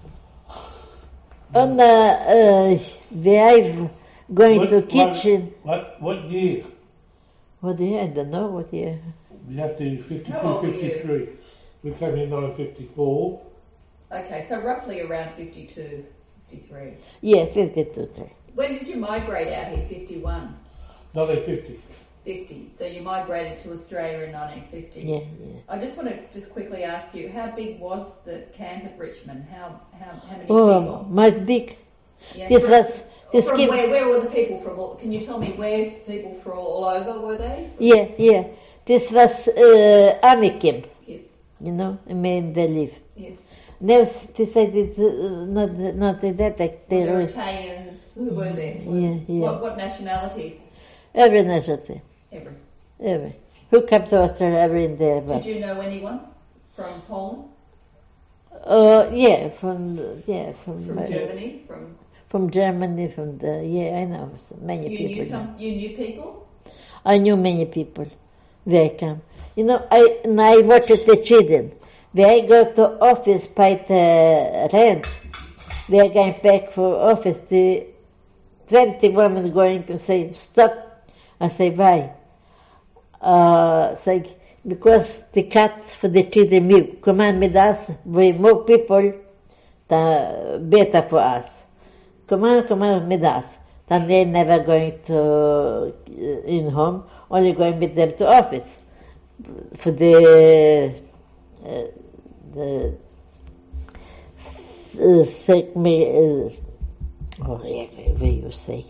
On where I'm going to kitchen. What year? What year? I don't know what year. You have to 52, How old were 53. We came in 1954. Okay, so roughly around 52, 53. Yeah, 52. When did you migrate out here? 51? 1950. 50. So you migrated to Australia in 1950. Yeah. I just want to just quickly ask you, how big was the camp at Richmond? How many people? Much big. Yeah, This from came. where were the people from? Can you tell me where people from all over were they? Yeah. This was army camp. Yes. In where they live. Yes. They decided not that they Were were Italians? Who were there? Yeah. What nationalities? every nationality. Every. Who comes to Australia every in there? Did you know anyone from Poland? Yeah, from From Germany? from Germany, I know many people. You knew people? I knew many people. They come. I watch the children. They go to office, pay the rent. They are going back for office. The 20 women going to say, stop. I say, why? Say, because the cut for the children, we command with us, we more people better for us. Come on with us. Then they're never going to in home, only going with them to office for the what you say.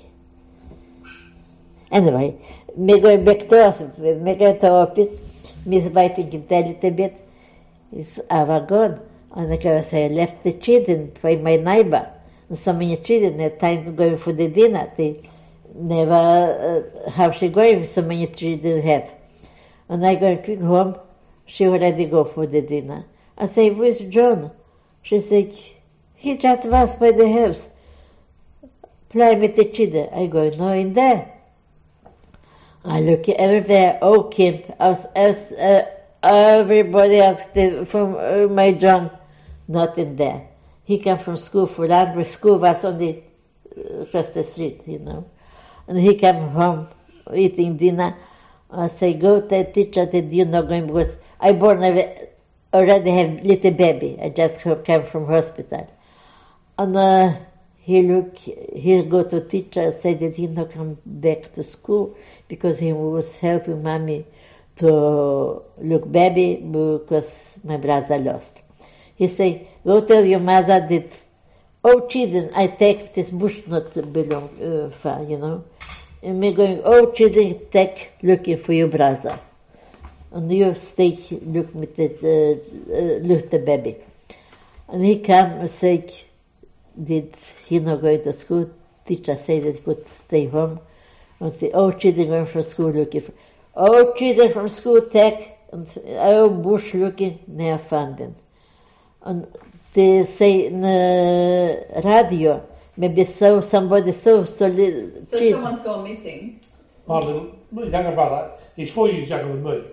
Anyway, me going back to office. Me going to office. Me waiting in a little bit. It's our gone. And I left the children for my neighbor. And so many children had time to go for the dinner. They never, how she going, so many children have. And I go quick home, she already go for the dinner. I say, where's John? She said, he just was by the house, playing with the children. I go, no, in there. I look everywhere, all camp, everybody asked from my John, not in there. He came from school for language. School was on the across the street, And he came home eating dinner. I say, go to the teacher that you're not going because I already have little baby. I just came from hospital. And he go to teacher and say that he not come back to school because he was helping mommy to look baby because my brother lost. He say, go tell your mother that all children I take this bush not belong far, And me going, all children take looking for your brother. And you stay look with the baby. And he come and say that he not going to school. Teacher say that he could stay home. And the all children going from school looking for all children from school take and all bush looking near finding. And they say in the radio, maybe somebody so someone's gone missing. My younger brother, he's 4 years younger than me.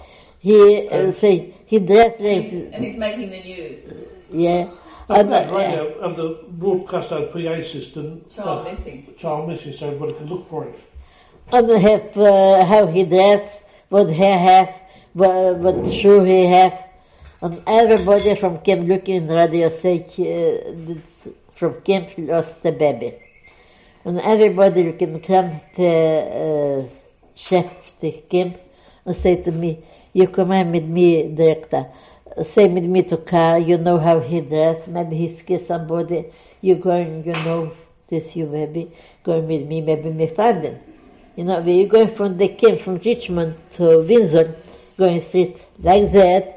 He say he dressed like and he's making the news. Yeah. And the broadcast PA system. Child missing. Child missing, so everybody can look for it. And have how he dressed, what hair have, what shoe he have. And everybody from camp looking in the radio say from camp lost the baby. And everybody looking come to chef the camp and say to me, you come in with me, director. Say with me to car, you know how he dress, maybe he kiss somebody, you going, this you maybe, going with me, maybe me find him. We're going from the camp, from Richmond to Windsor, going straight like that,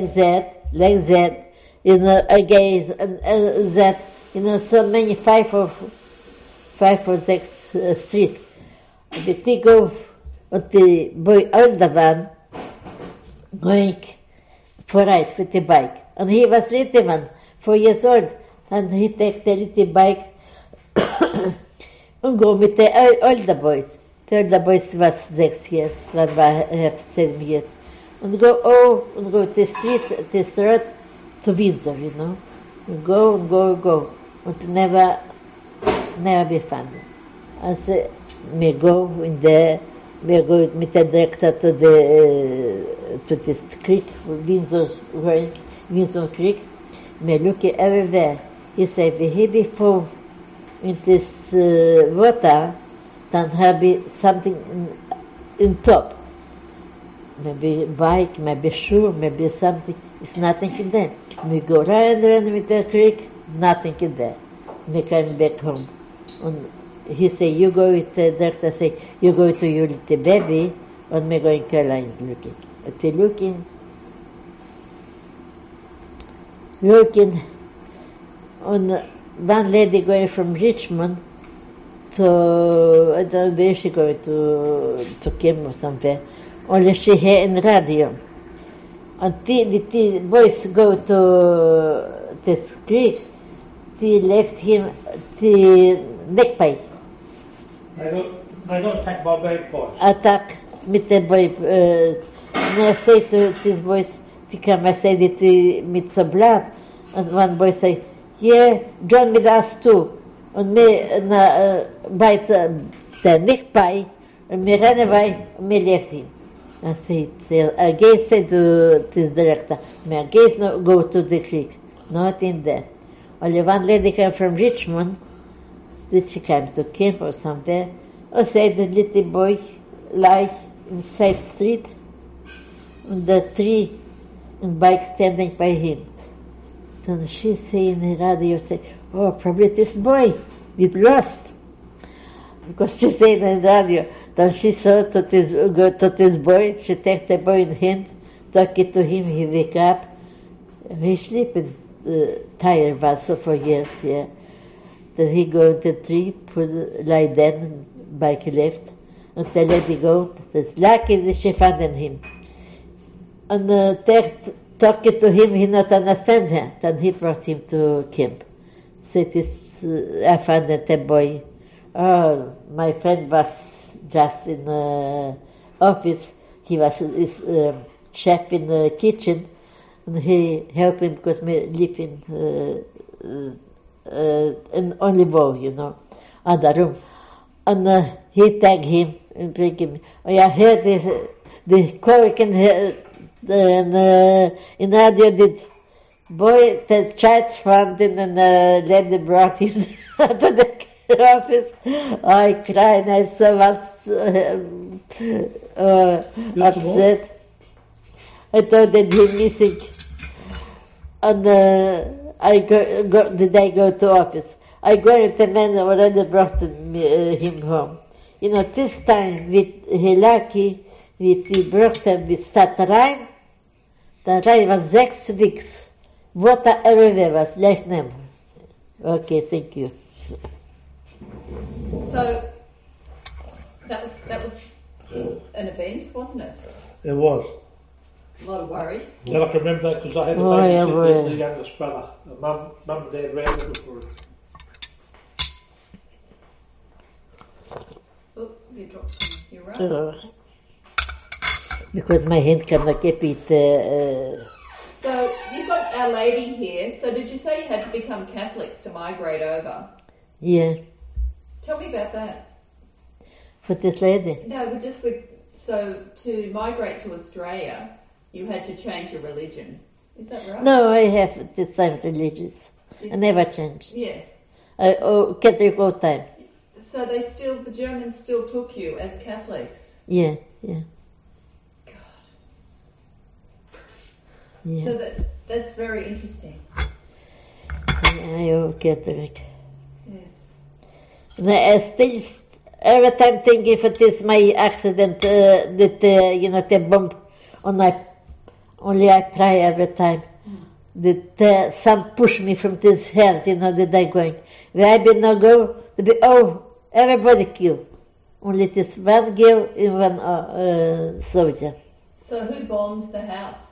again, and that, so many, five or six street. But they go on the boy older one, going for ride with the bike. And he was little one, 4 years old, and he take the little bike and go with the older boys. The older boys was 6 years, one have 7 years. And go to the street, this road to Windsor, And go. And never be found. I say, me go in there, me go with the director to this creek, Windsor Creek. Me look everywhere. He say, we before in this water, then have be something in top. Maybe bike, maybe shoe, maybe something. It's nothing in there. We go round with the creek, nothing in there. We come back home. And he say, you go with the doctor, say, you go to your little baby, and me go in Caroline looking. Looking, and one lady going from Richmond to, I don't know where she going to Kim or somewhere. Only she hear in radio. And the boys go to this creek, they left him the necktie. They got attacked by magpies. Attack with the boy. And I say to these boys, they come, I say that with some blood. And one boy say, yeah, John with us too. And me bite the necktie, and me ran away, and me left him. I said, again said to the director, may again not go to the creek, not in there. Only one lady came from Richmond. Did she come to camp or somewhere? Or say the little boy lie inside street on the tree and bike standing by him. Then she say in the radio, say, oh, probably this boy get lost. Because she say in the radio, then she saw to this boy, she take the boy in hand, talk it to him, he wake up. He sleeping, tired was so for years, yeah. Then he go into the tree, lie down, bike left, and the lady go, it's lucky that she found him. And talking to him, he not understand her. Then he brought him to camp. Said this, I found the boy. Oh, my friend was just in the office. He was his chef in the kitchen, and he helped him because we live in only wall, other room. And he take him and bring him. Oh, I heard the cook in radio did boy the child found in and lady brought him to the office. I cried and I so was upset. I thought that he missing. And the day go to office. I go and the man already brought him home. This time with Helaki, he brought him with start rain. The rain was 6 weeks. Water everywhere was left them. Okay, thank you. So that was an event, wasn't it? It was. A lot of worry. And I can remember that because I had to babysit the youngest brother. Mum and Dad ran looking for him. Oh, you dropped some. You're right. Because my hand cannot keep it. So you've got Our Lady here. So did you say you had to become Catholics to migrate over? Yeah. Tell me about that. But this lady. No, so to migrate to Australia, you had to change your religion. Is that right? No, I have the same religious. I never changed. Yeah. Catholic all time. So the Germans still took you as Catholics? Yeah. God. Yeah. So that's very interesting. I am Catholic. Yes. And I still every time thinking for this my accident that the bomb only I pray every time that some push me from this house, that I going. Where I be not go, to be everybody killed. Only this one girl and one soldier. So who bombed the house?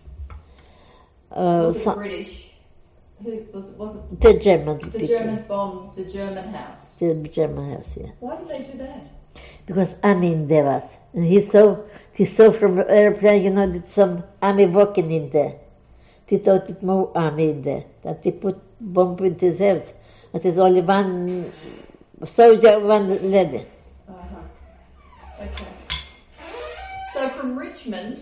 Was it British? Who was it? The German. The Germans bombed the German house. The German house, yeah. Why did they do that? Because army in there was, and he saw from the airplane, that some army walking in there. He thought it more army in there. That he put bomb in his house. But there's only one soldier, one lady. Okay. So from Richmond,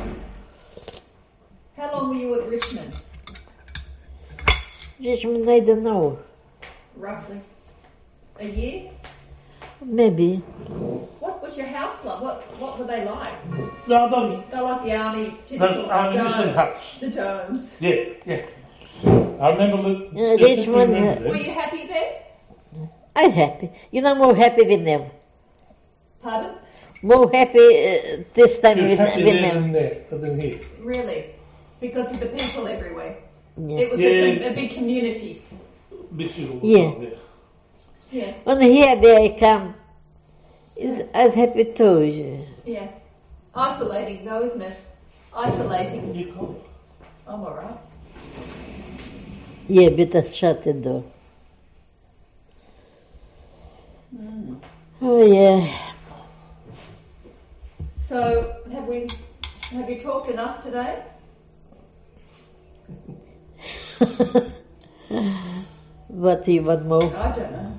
how long were you at Richmond? Richmond, I don't know. Roughly a year? Maybe. What was your house like? What were they like? No, They're like the army, typical mission huts. The domes. Yeah. I remember Richmond. Were you happy there? I'm happy. More happy with them. Pardon? More happy this time with them. Than here. Really? Because of the people everywhere. Yeah. It was a big community. Yeah. Yeah. When here they come, I was happy too. Yeah. Isolating though, isn't it? Isolating. You call it. I'm alright. Yeah, but I shut the door. Oh yeah. So have you talked enough today? What do you want more? I don't know.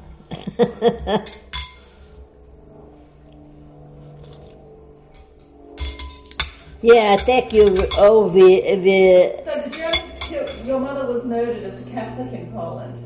Yeah, I take you. So the Germans your mother was murdered as a Catholic in Poland.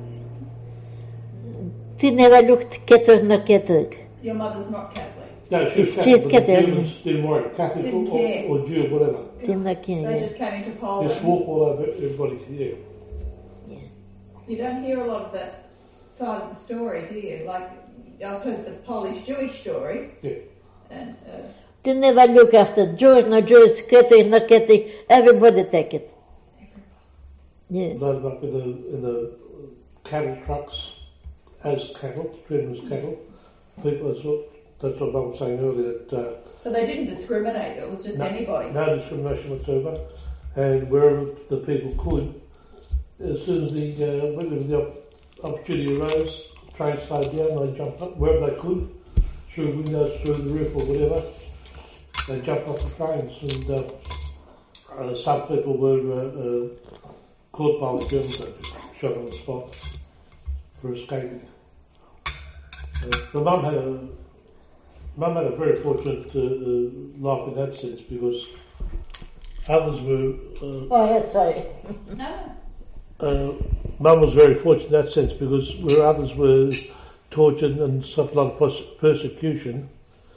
She never looked Catholic, no Catholic. Your mother's not Catholic. No, she was She's Catholic, but the Catholic. Germans didn't worry, Catholic Didn't care. or Jew, whatever. She no care, They yeah. just came into Poland. Just walk all over everybody, yeah. You don't hear a lot of that side of the story, do you? Like, I've heard the Polish-Jewish story. Yeah. And, They never look after Jews, no Jews, Catholic, no Catholic. Everybody take it. Yeah. Loaded up in the cattle trucks as cattle, treated as cattle. People, that's what Mum was saying earlier, that so they didn't discriminate, it was just anybody. no discrimination whatsoever. And wherever the people could, as soon as whenever the opportunity arose, train slowed down, they jumped up wherever they could, through windows, through the roof or whatever. They jumped off the trains, and some people were caught by the Germans and shot on the spot for escaping. But Mum had a very fortunate life in that sense, because others were. Oh, yeah, sorry. No. Mum was very fortunate in that sense, because where others were tortured and suffered a lot of persecution,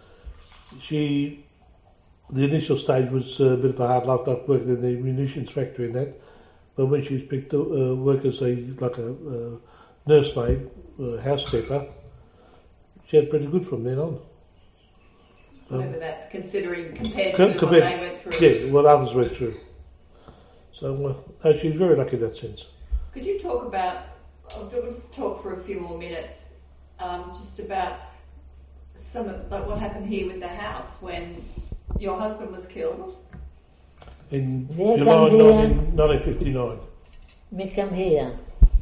the initial stage was a bit of a hard life, like working in the munitions factory and that. But when she was picked to work as a nursemaid, housekeeper, she had pretty good from then on. Whatever that, considering compared to what they went through. Yeah, what others went through. So no, she's very lucky in that sense. Could you talk about, I'll just talk for a few more minutes, just about some of, like what happened here with the house when your husband was killed? In They July come here. 1959. Me come here.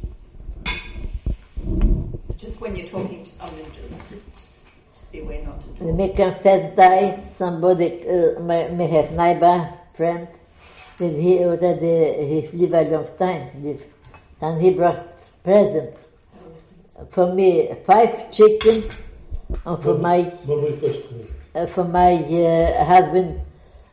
Just when you're talking, just be aware not to talk. Me come first die, somebody, me have neighbor, friend, that he already, he live a long time, and he brought present. For me, 5 chicken, and for my, When we first came. for my husband,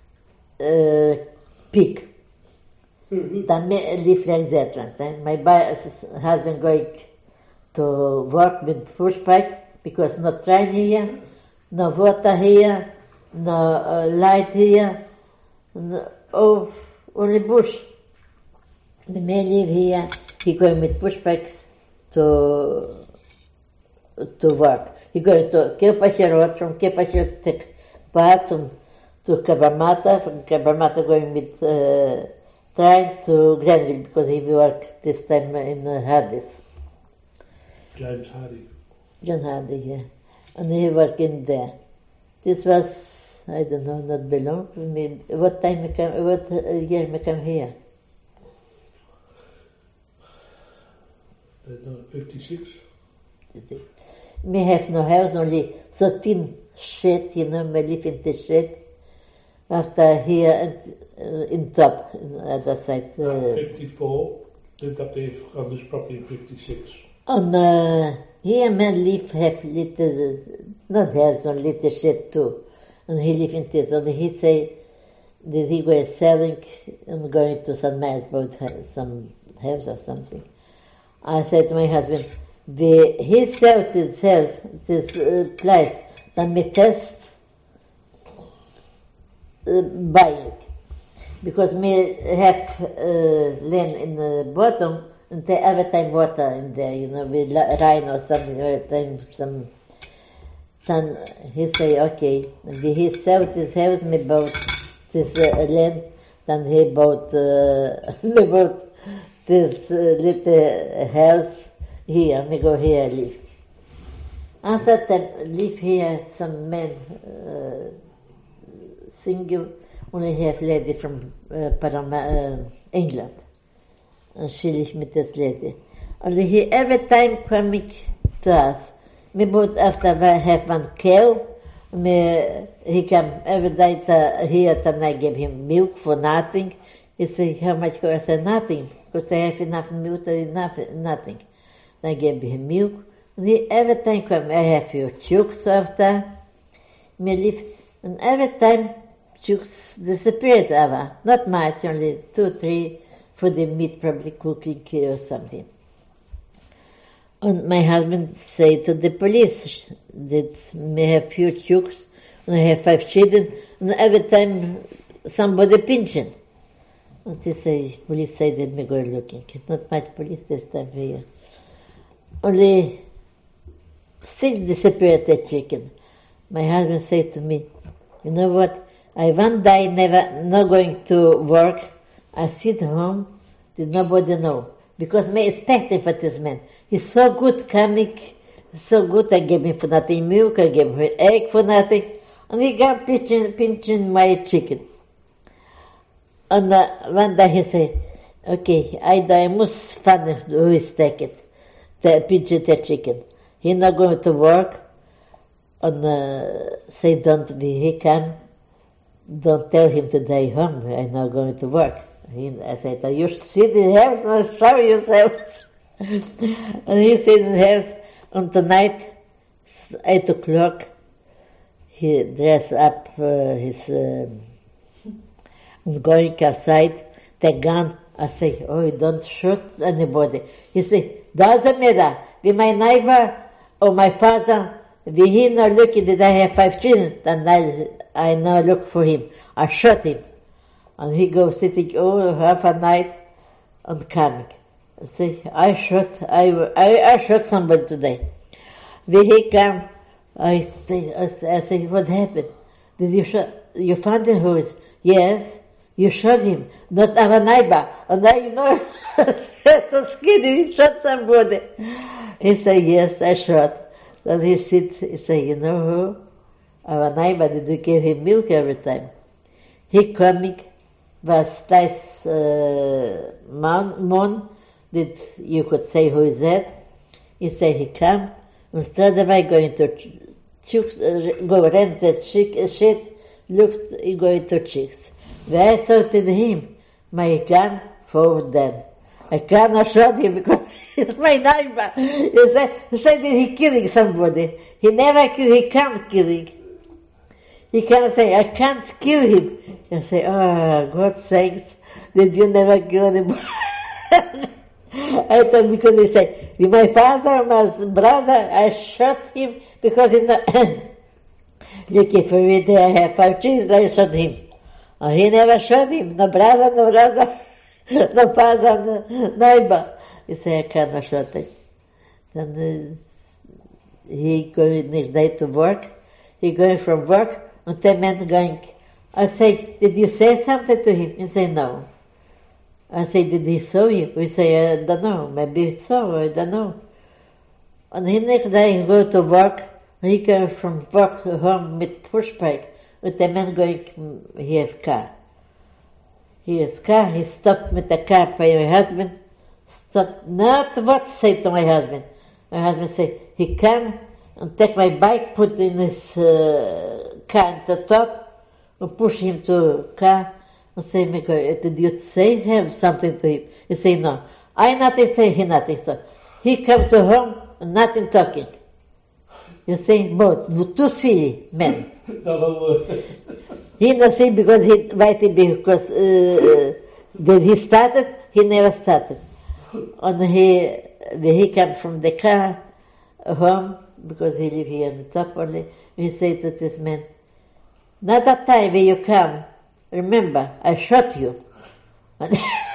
pig. Then me live like that one time. My husband going to work with push pipe, because no train here, no water here, no light here, no, only bush. The man live here, he going with push pipes to work. He going to Kepasher Road, from Kepasher take parts to Cabramatta, from Cabramatta going with train to Granville, because he worked this time in Hardis. James Hardy. John Hardy, yeah. And he working there. This was, I don't know, not belong to me. What time we come, what year we come here? 56. Me have no house, only so thin shed, me live in the shed. After here in top, on the other side. 54. Lived up there on this property in 56. On here man live have little, not house, on little shed too. And he live in this, and he say that he was selling and going to St. Mary's, bought some house or something. I said to my husband, he sold this house, this place, then me test buying. Because me have land in the bottom, and they every time water in there, with rain or something, every time then he say, okay, and he sold this house, me bought this land, then he bought, me bought this little house here, me go here live. After that, live here, some men, single, only have lady from England. And she lives with this lady. Only he every time coming to us, me both after I have one cow, he come every day to here, and I give him milk for nothing. He say, how much cow? I say, nothing, because I have enough milk, nothing. I gave him milk. And he every time come, I have your chooks after, me live, and every time chooks disappeared ever. Not much, only 2, 3, for the meat, probably cooking or something. And my husband said to the police that may have few chooks, and I have 5 children, and every time somebody pinching. And police say that me go looking. Not much police this time here. Only 6 disappeared the chicken. My husband said to me, you know what, I one day not going to work, I sit home, did nobody know. Because me expecting for this man. He's so good coming, so good, I gave him for nothing milk, I gave him egg for nothing, and he got pinching my chicken. And one day he said, okay, I must find who is taking pinching the chicken. He not going to work, and say he come, don't tell him today home, I'm not going to work. I said, you sit in the house and show yourself. And he sit in the house, and tonight, 8 o'clock, he dress up and going outside, take gun. I say, oh, don't shoot anybody. He say, doesn't matter, with my neighbor or my father, we he not looking that I have 5 children, and I now look for him. I shot him. And he goes sitting half a night and coming. I say, I shot somebody today. When he come, I say, what happened? Did you shot, you found him who is? Yes, you shot him, not our neighbor. And now you know, so skinny, he shot somebody. He say, yes, I shot. And he say, you know who? Our neighbor, did you give him milk every time? He coming, was this man that you could say who is that. He say he come, and straight away going to go rent the shit, looked, he going to chicks. When I saw to him, my gun for them. I cannot shoot him because he's my neighbor. He said that he killing somebody. He never kill, he can't killing. He can say, I can't kill him. I say, oh, God sakes, did you never kill him? I thought because he say, with my father, my brother, I shot him because in the looking for me, I have 5 children, I shot him. Oh, he never shot him, no brother, no father, no neighbor. He say, I cannot shoot him. Then he going next day to work. He going from work, and the man going, I say, did you say something to him? He say, no. I say, did he saw you? We say, I don't know, maybe he saw, I don't know. And the next day he go to work, and he came from work home with push bike, with the man going, he have car. He has car, he stopped with the car by my husband, stopped, not what say to my husband. My husband say, he come and take my bike, put in his car at the top, and push him to car, and say, did you say have something to him? He say, no. I nothing say, he nothing. So he come to home, and nothing talking. You say, both, 2 silly men. He not say because he waited because when he started, he never started. And when he came from the car home, because he live here on the top only, he said to this man, not that time when you come, remember, I shot you. And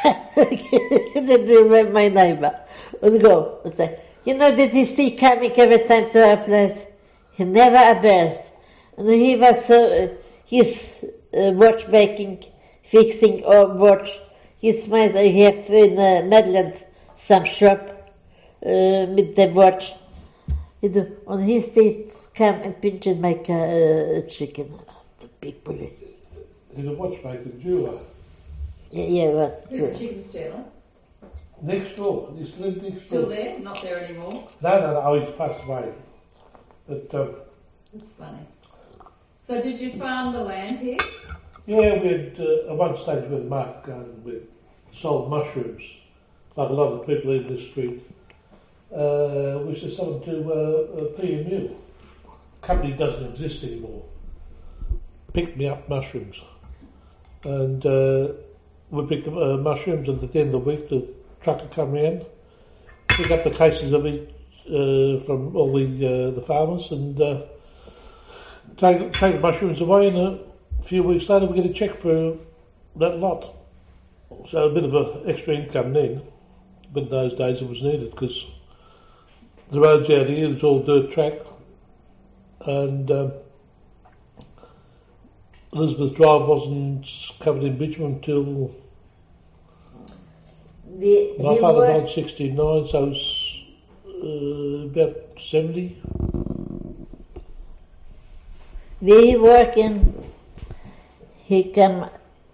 my neighbor would go and say, you know that he still coming every time to our place? He never embarrassed. And he was so, his watch making, fixing or watch. His mind, he have in Midland some shop with the watch. And he still come and pinch and make chicken. The big bullet. He's a watchmaker, jeweler. Yeah, it was He's good. a chicken stealer. Next door. He's still next door. Still there? Not there anymore. No, he's passed away. But, That's funny. So did you farm the land here? yeah, we had, at one stage with Mark Garden, we sold mushrooms, like a lot of people in this street. We used to sell them to PMU. Company doesn't exist anymore. Picked me up mushrooms. And we pick the mushrooms, and at the end of the week the truck would come round, pick up the cases of each from all the farmers, and take the mushrooms away, and a few weeks later we get a cheque for that lot. So a bit of an extra income then, but in those days it was needed because the roads out here was all dirt track, and Elizabeth Drive wasn't covered in bitumen until my father died in 69, so it was about 70. We working, he come,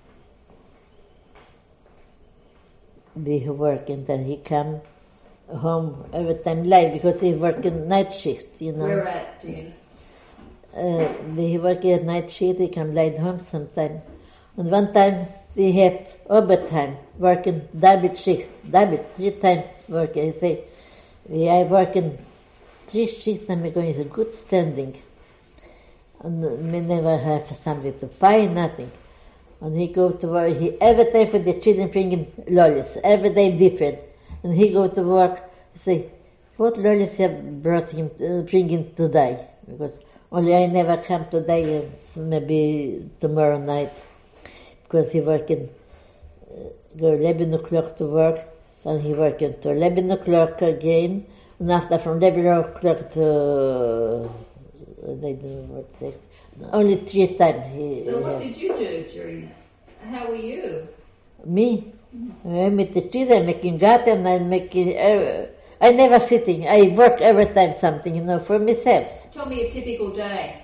we working, then he come home every time late because he working night shift, you know. Where at, Dean? We working at night shift, he come late home sometime. And one time we have overtime, working double shift, 3 times working. He say, we are working 3 shifts and we're going to good standing. And we never have something to buy, nothing. And he go to work, he every time for the children bringing lollies, every day different. And he go to work, he say, what lollies have brought him, bringing today? Because only I never come today, maybe tomorrow night. Because he working, go 11 o'clock to work, and he working to 11 o'clock again, and after from 11 o'clock to, I don't know what it says, only 3 times. So what did you do during that? How were you? Me? I'm with the children, making garden, I'm making, I never sitting, I work every time something, you know, for myself. Tell me a typical day.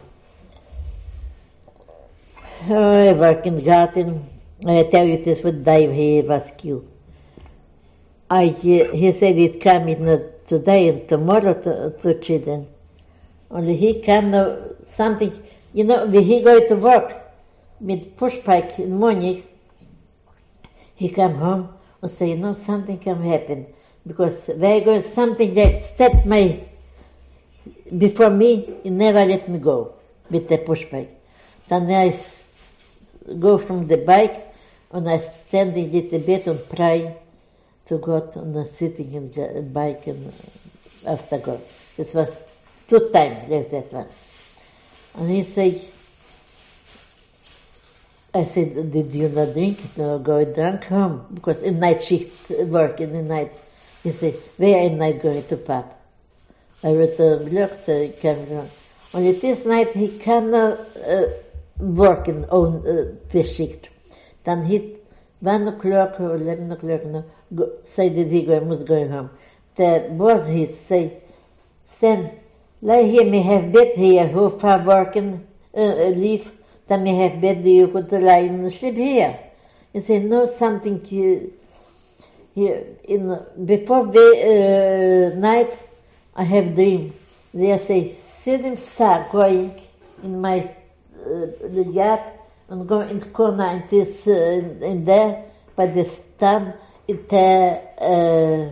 I work in garden. I tell you this would die he was killed. He said it come in today and tomorrow to children. Only he can something, you know, when he go to work with push bike in morning, he come home and say, you know, something can happen. Because there goes something that stepped before me, he never let me go with the push bike. Then I go from the bike and I stand in the bed and pray to God and sitting in the bike and after God. This was 2 times like that one. And he said, I said, did you not drink? No, go drunk home. Because in night shift, work in the night. He said, where am I going to pub? I wrote a look to come. Only this night he cannot work in own the shift. Then he 1 o'clock or 11 o'clock say that he was going home. The boss he say, Stan, lay here, me have bed here, who far working, leave, then me have bed, you could lie and sleep here. He said, no, something here, before night, I have dream. They say, 7 star going in my the yard and go in the corner and this in there by the stand the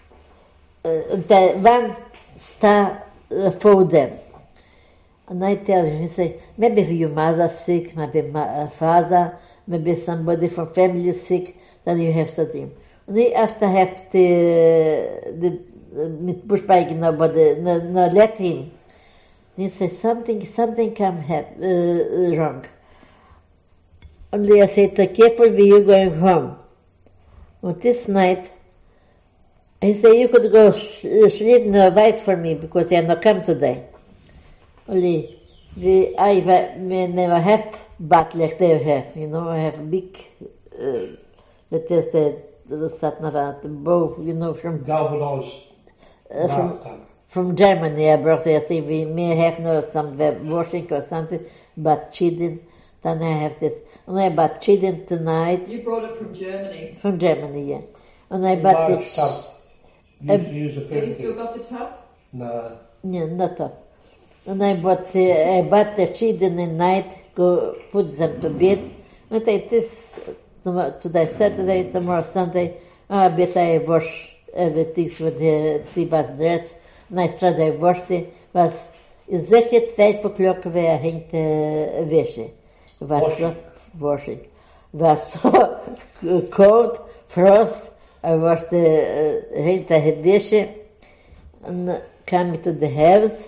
1 star for them. And I tell him, he say, maybe your mother sick, maybe my father, maybe somebody from family sick, then you have to dream. And he after have the push bike, nobody no let him. He said, something can happen wrong. Only I said, careful when you going home. But this night, he said, you could go sleep no wait for me because I not come today. Only I never have back like they have, you know, I have a big, let's say, the bow, you know, from galvanized from Germany. I brought it. I think we may have no some washing or something, but cheating. Then I have this. And I bought cheating tonight. You brought it from Germany. From Germany, yeah. And I bought it. Tub. Have you still got the tub? No. Yeah, not up. And I bought the cheating tonight. Go put them to bed. And I this today Saturday, tomorrow Sunday. I bet I wash everything with the Tibas dress. And I tried I washed it. Was exactly 5 o'clock where I hängt wäsche. Was washing. was so cold, frost. I washed the hinter dishes and came to the house.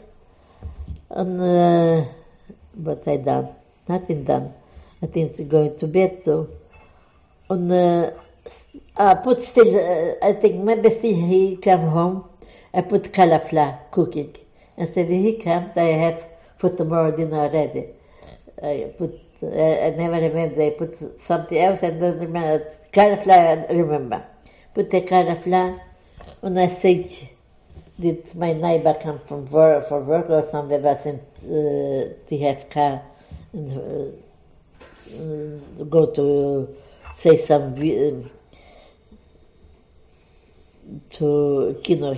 And what I done? Nothing done. I think it's going to bed too. And I put still, I think maybe still he come home. I put cauliflower cooking. And so when he comes, I have for tomorrow dinner ready. I never remember, I put something else and then remember, cauliflower I remember. Put the cauliflower, and I said, did my neighbor come from work, for work or somewhere wasn't, to have car, and go to say some, to kino,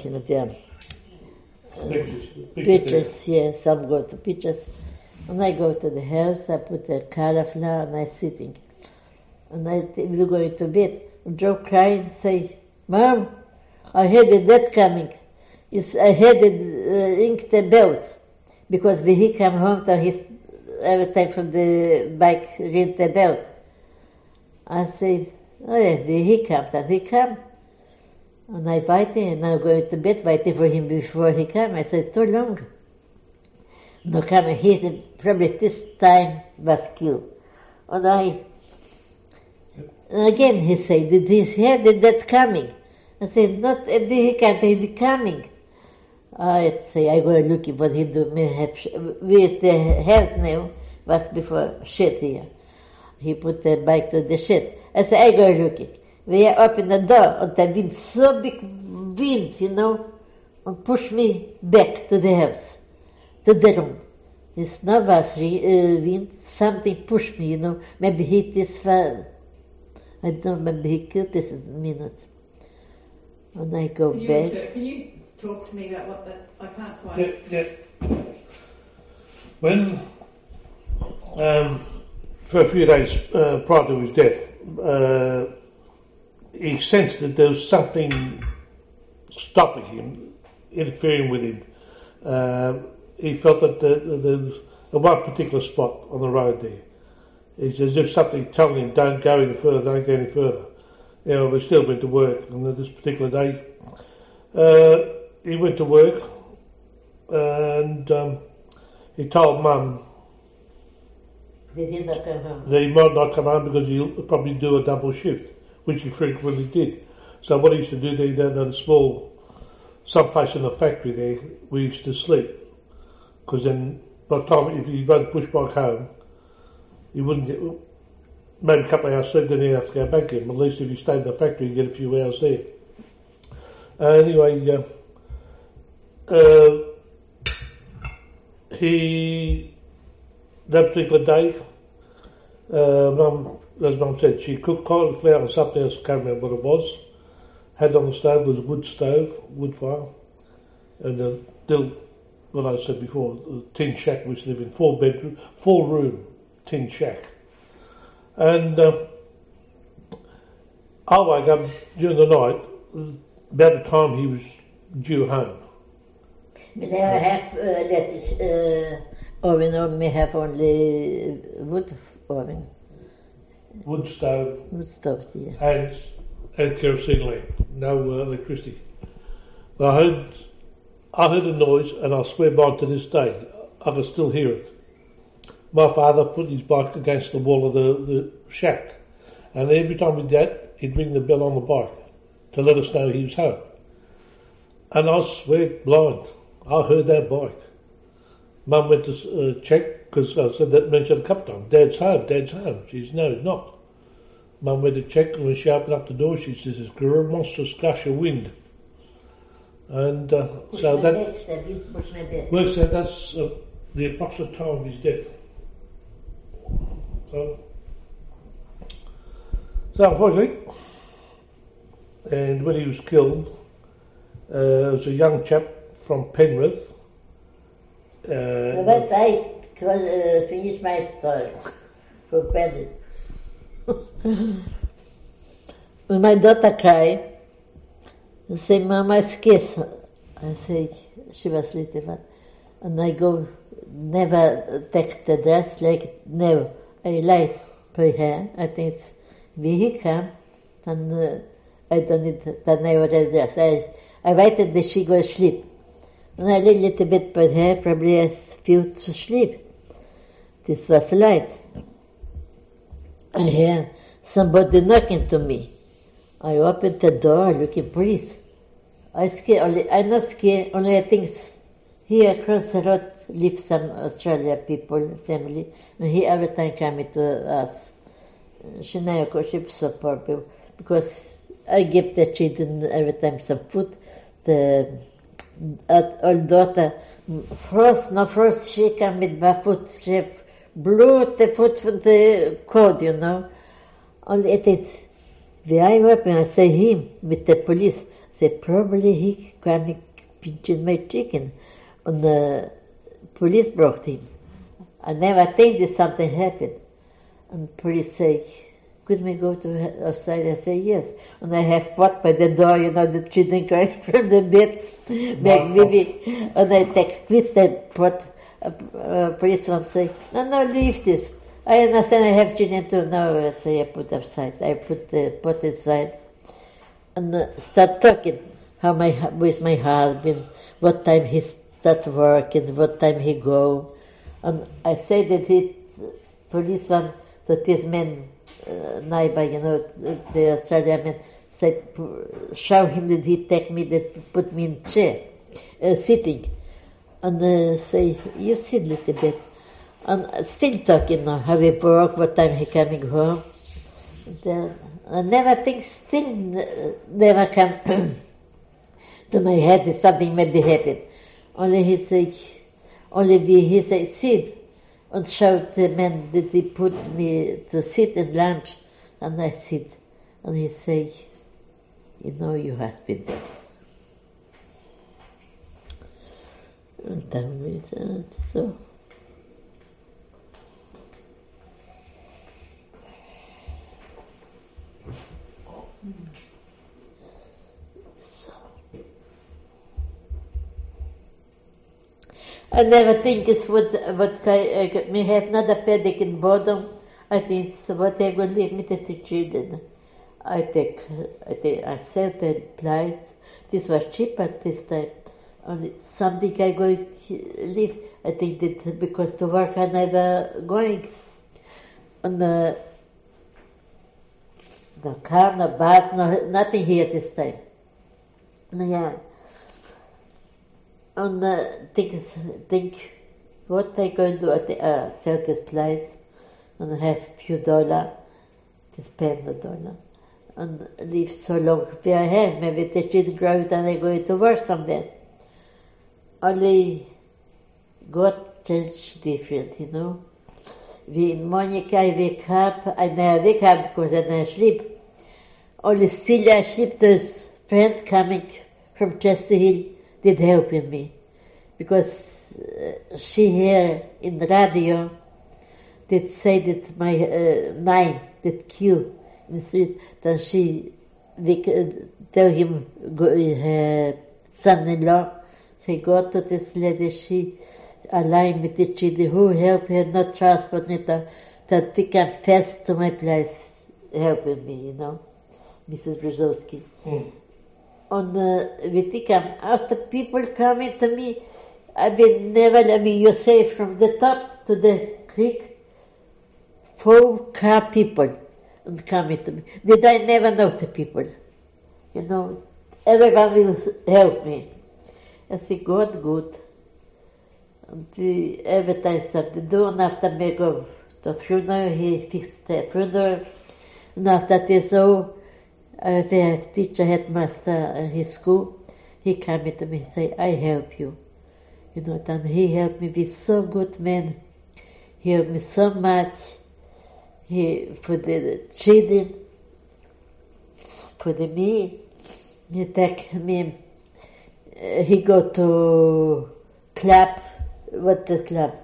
pictures, yeah, some go to pictures. And I go to the house, I put the cauliflower and I sitting. And I will go to bed. Joe crying, say, Mom, I had a death coming. I had inked the belt. Because when he come home, every time from the bike, ring the belt. I said, oh yeah, when he comes, and he come. And I waiting, and I'm going to bed, waiting for him before he come. I said, too long. No come, he probably this time was killed. And again he said, did he hear that coming? I said, not did he can't be coming. I say, I go looking what he do. Me have with the house now was before shed here. He put the bike to the shed. I say, I go looking. We are open the door, and the wind so big wind, and push me back to the house, to the room. This nervous wind, something pushed me, maybe hit this fire. I don't know, maybe he killed this in a minute. And I go back. Can you talk to me about what that, I can't quite... Yeah. When, for a few days prior to his death, he sensed that there was something stopping him, interfering with him. He felt that the one particular spot on the road there, it's as if something telling him, don't go any further. We still went to work, and this particular day, he went to work, and he told Mum that he might not come home because he'll probably do a double shift, which he frequently did. So what he used to do there, down at someplace in the factory there, we used to sleep. Because then, by the time, if he rode the push bike home, he wouldn't get, maybe a couple of hours sleep, then he'd have to go back again. At least if he stayed in the factory, he'd get a few hours there. Anyway, that particular day, as Mum said, she cooked cauliflower and something else, I can't remember what it was. Had it on the stove, it was a wood stove, wood fire, and a little, what I said before, a tin shack which lived in 4-room tin shack. And I woke up during the night, about the time he was due home. But I have oven, or may have only wood oven. Wood stove. Wood stove, yeah. And kerosene lamp, no electricity. But I heard a noise, and I swear by to this day, I can still hear it. My father put his bike against the wall of the shack, and every time he did that, he'd ring the bell on the bike to let us know he was home. And I swear blind, I heard that bike. Mum went to check, because I said that mentioned a couple of times, Dad's home. She said, no, he's not. Mum went to check, and when she opened up the door, she says, there's a monstrous gush of wind. And so that works out, that's the approximate time of his death. So unfortunately, and when he was killed, it was a young chap from Penrith. But I finish my story for Penrith. When my daughter cried, I say, Mama's kiss. I say, she was little one. And I go, never take the dress, like, never. I lie per her. I think it's when he come, then I don't need, then I already dressed. I waited that she go to sleep. And I lay a little bit by her, probably I feel to sleep. This was light. I hear somebody knocking to me. I opened the door, looking police. I'm not scared, only I think here across the road live some Australia people, family, and he every time coming to us. She never ship support because I give the children every time some food. The old daughter, first she come with my food, she blew the food from the code, you know. Only it is, when I open, I say him with the police, say probably he coming pinching my chicken. And the police brought him. I never think that something happened. And police say, could we go to outside? I say yes. And I have pot by the door, you know, the children going from the bed, back with me. And I take with that pot. Policeman say, no, leave this. I understand I have children too. No, I say I put outside. I put the pot inside. And start talking with my husband, what time he start working, what time he go. And I say that policeman, that this man, neighbor, you know, the Australian man, say, show him that he take me, that put me in chair, sitting. And say, you sit a little bit. And still talking now, how he work, what time he coming home. I never think, still never come to my head that something may be happened. Only he say, sit, and showed the man that he put me to sit and lunch, and I sit. And he say, you know your husband. And tell me that, so. I never think it's what I may have not a pedic in bottom. I think it's what I will leave me to children. I sell the place. This was cheap at this time. Only something I go leave. I think that because to work I never going. And the car, no bus, no nothing here this time. Yeah. And think what I going to do at the circus place and have few $, to spend $1 and live so long where I have. Maybe the children grow up and I go to work somewhere. Only God changed different, you know. In Monica I wake up, I never wake up because I never sleep. Only still I sleep, there's friend coming from Chester Hill did help in me, because she here in the radio did say that my name, that Q in the street, then they tell him, her son-in-law, say, go to this lady, she aligned with the children who help her, not transport, that they can fast to my place, helping me, you know, Mrs. Brzezowski. On Vitikam, after people coming to me, you say from the top to the creek, 4 car people and coming to me. Did I never know the people? You know, everyone will help me. I say, God, good. And every time something do, and after me go to funeral, he fixed the funeral, and after this, the teacher, headmaster in his school, he came to me and say, I help you. You know, and he helped me with so good man. He helped me so much. For the children, for me, he take me, he go to club, what the club?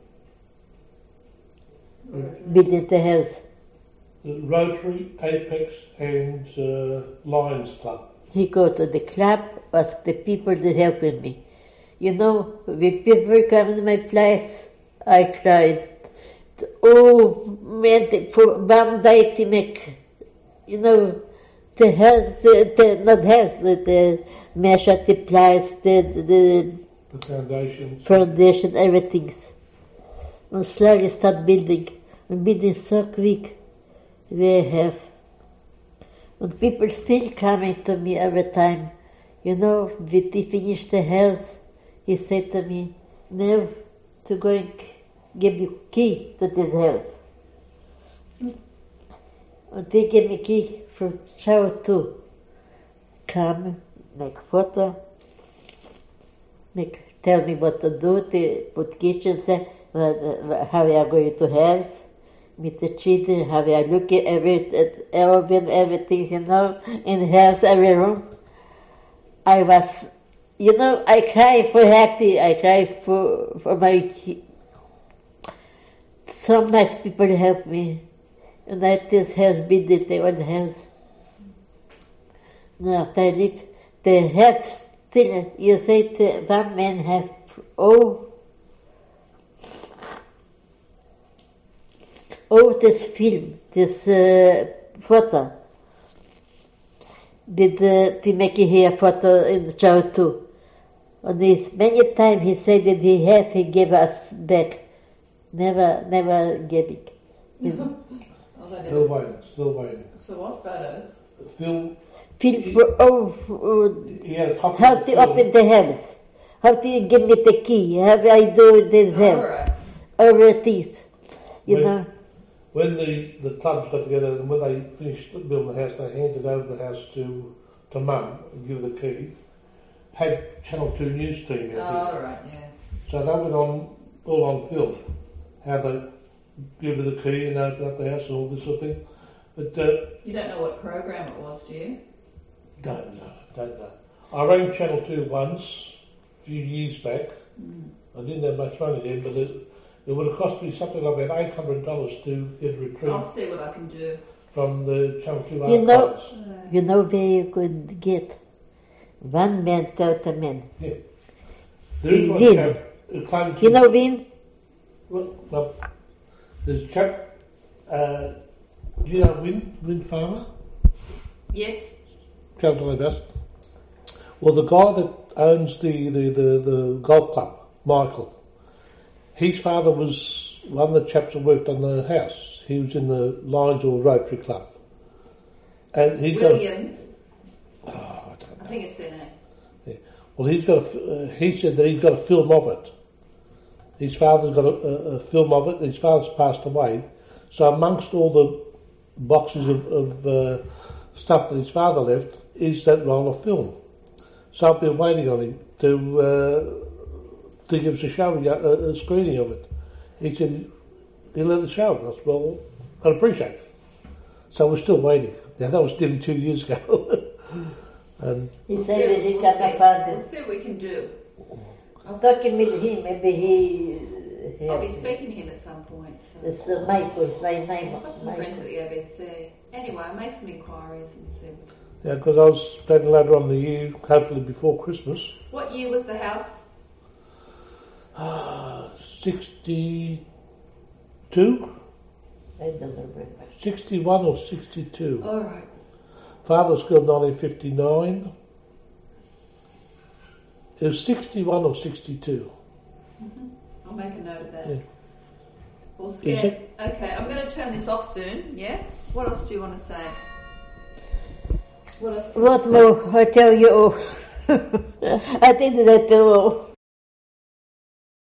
Building the house. Rotary, Apex and Lions Club. He go to the club, ask the people that helping me. You know, when people come to my place, I cried. meant for one day to make, the house, not house, the measure, the price, the foundation, everything. And slowly start building. And building so quick, we have. And people still coming to me every time. When he finished the house, he said to me, now to go and give you key to this house. And they gave me key for shower too. Come, make photo, tell me what to do, to put kitchen, say, how we are going to house, meet the children, how we are looking at everything, in house, every room. I was, I cry for happy, I cry for my, so much people help me. And that this house built their own house. Now after I live, they have still, you say to one man have, this film, this photo. Did they make here photo in the show too? And many times he said that he gave us back. Never gave it. Still waiting. For what photos? Film for, he had a copy how of the to film. open the house. How to give me the key. How I do this house. Right. Over things. When the clubs got together and when they finished building the house, they handed over the house to Mum and give her the key. Had Channel 2 news team out here. Right, yeah. So they went all on film, how they give her the key and open up the house and all this sort of thing. But You don't know what program it was, do you? don't know. I rang Channel 2 once, a few years back. I didn't have much money then, but it would have cost me something like about $800 to get a retrieve I'll see what I can do. from the Channel 2 archives. Where you could get one man taught a man. Yeah. There is one Win. chap who claims... Win? Well, there's a chap, do you know Win Farmer? Yes. Best. Well, the guy that owns the golf club, Michael, his father was one of the chaps that worked on the house. He was in the Lions or Rotary Club. And Williams. I don't know. I think it's their name. Yeah. Well, he said that he's got a film of it. His father's got a film of it. His father's passed away. So amongst all the boxes of stuff that his father left is that roll of film. So I've been waiting on him to give us a show, a screening of it. He said he'll let us show it. I said, well, I'd appreciate it. So we're still waiting. Now that was nearly 2 years ago. And He said that he can't find We'll it. see what we can do. I'm talking with him, maybe he I'll be speaking to him at some point. So. It's Michael, his name. I've got some friends at the ABC. Anyway, I'll make some inquiries and see. yeah, because I was planning later on in the year, hopefully before Christmas. What year was the house? 62? I don't remember. 61 or 62. All right. Father's killed 1959. It was 61 or 62. I'll make a note of that. Yeah. Well, Is scared. it? Okay, I'm going to turn this off soon. Yeah. What else do you want to say? What else? What more? I tell you. I think that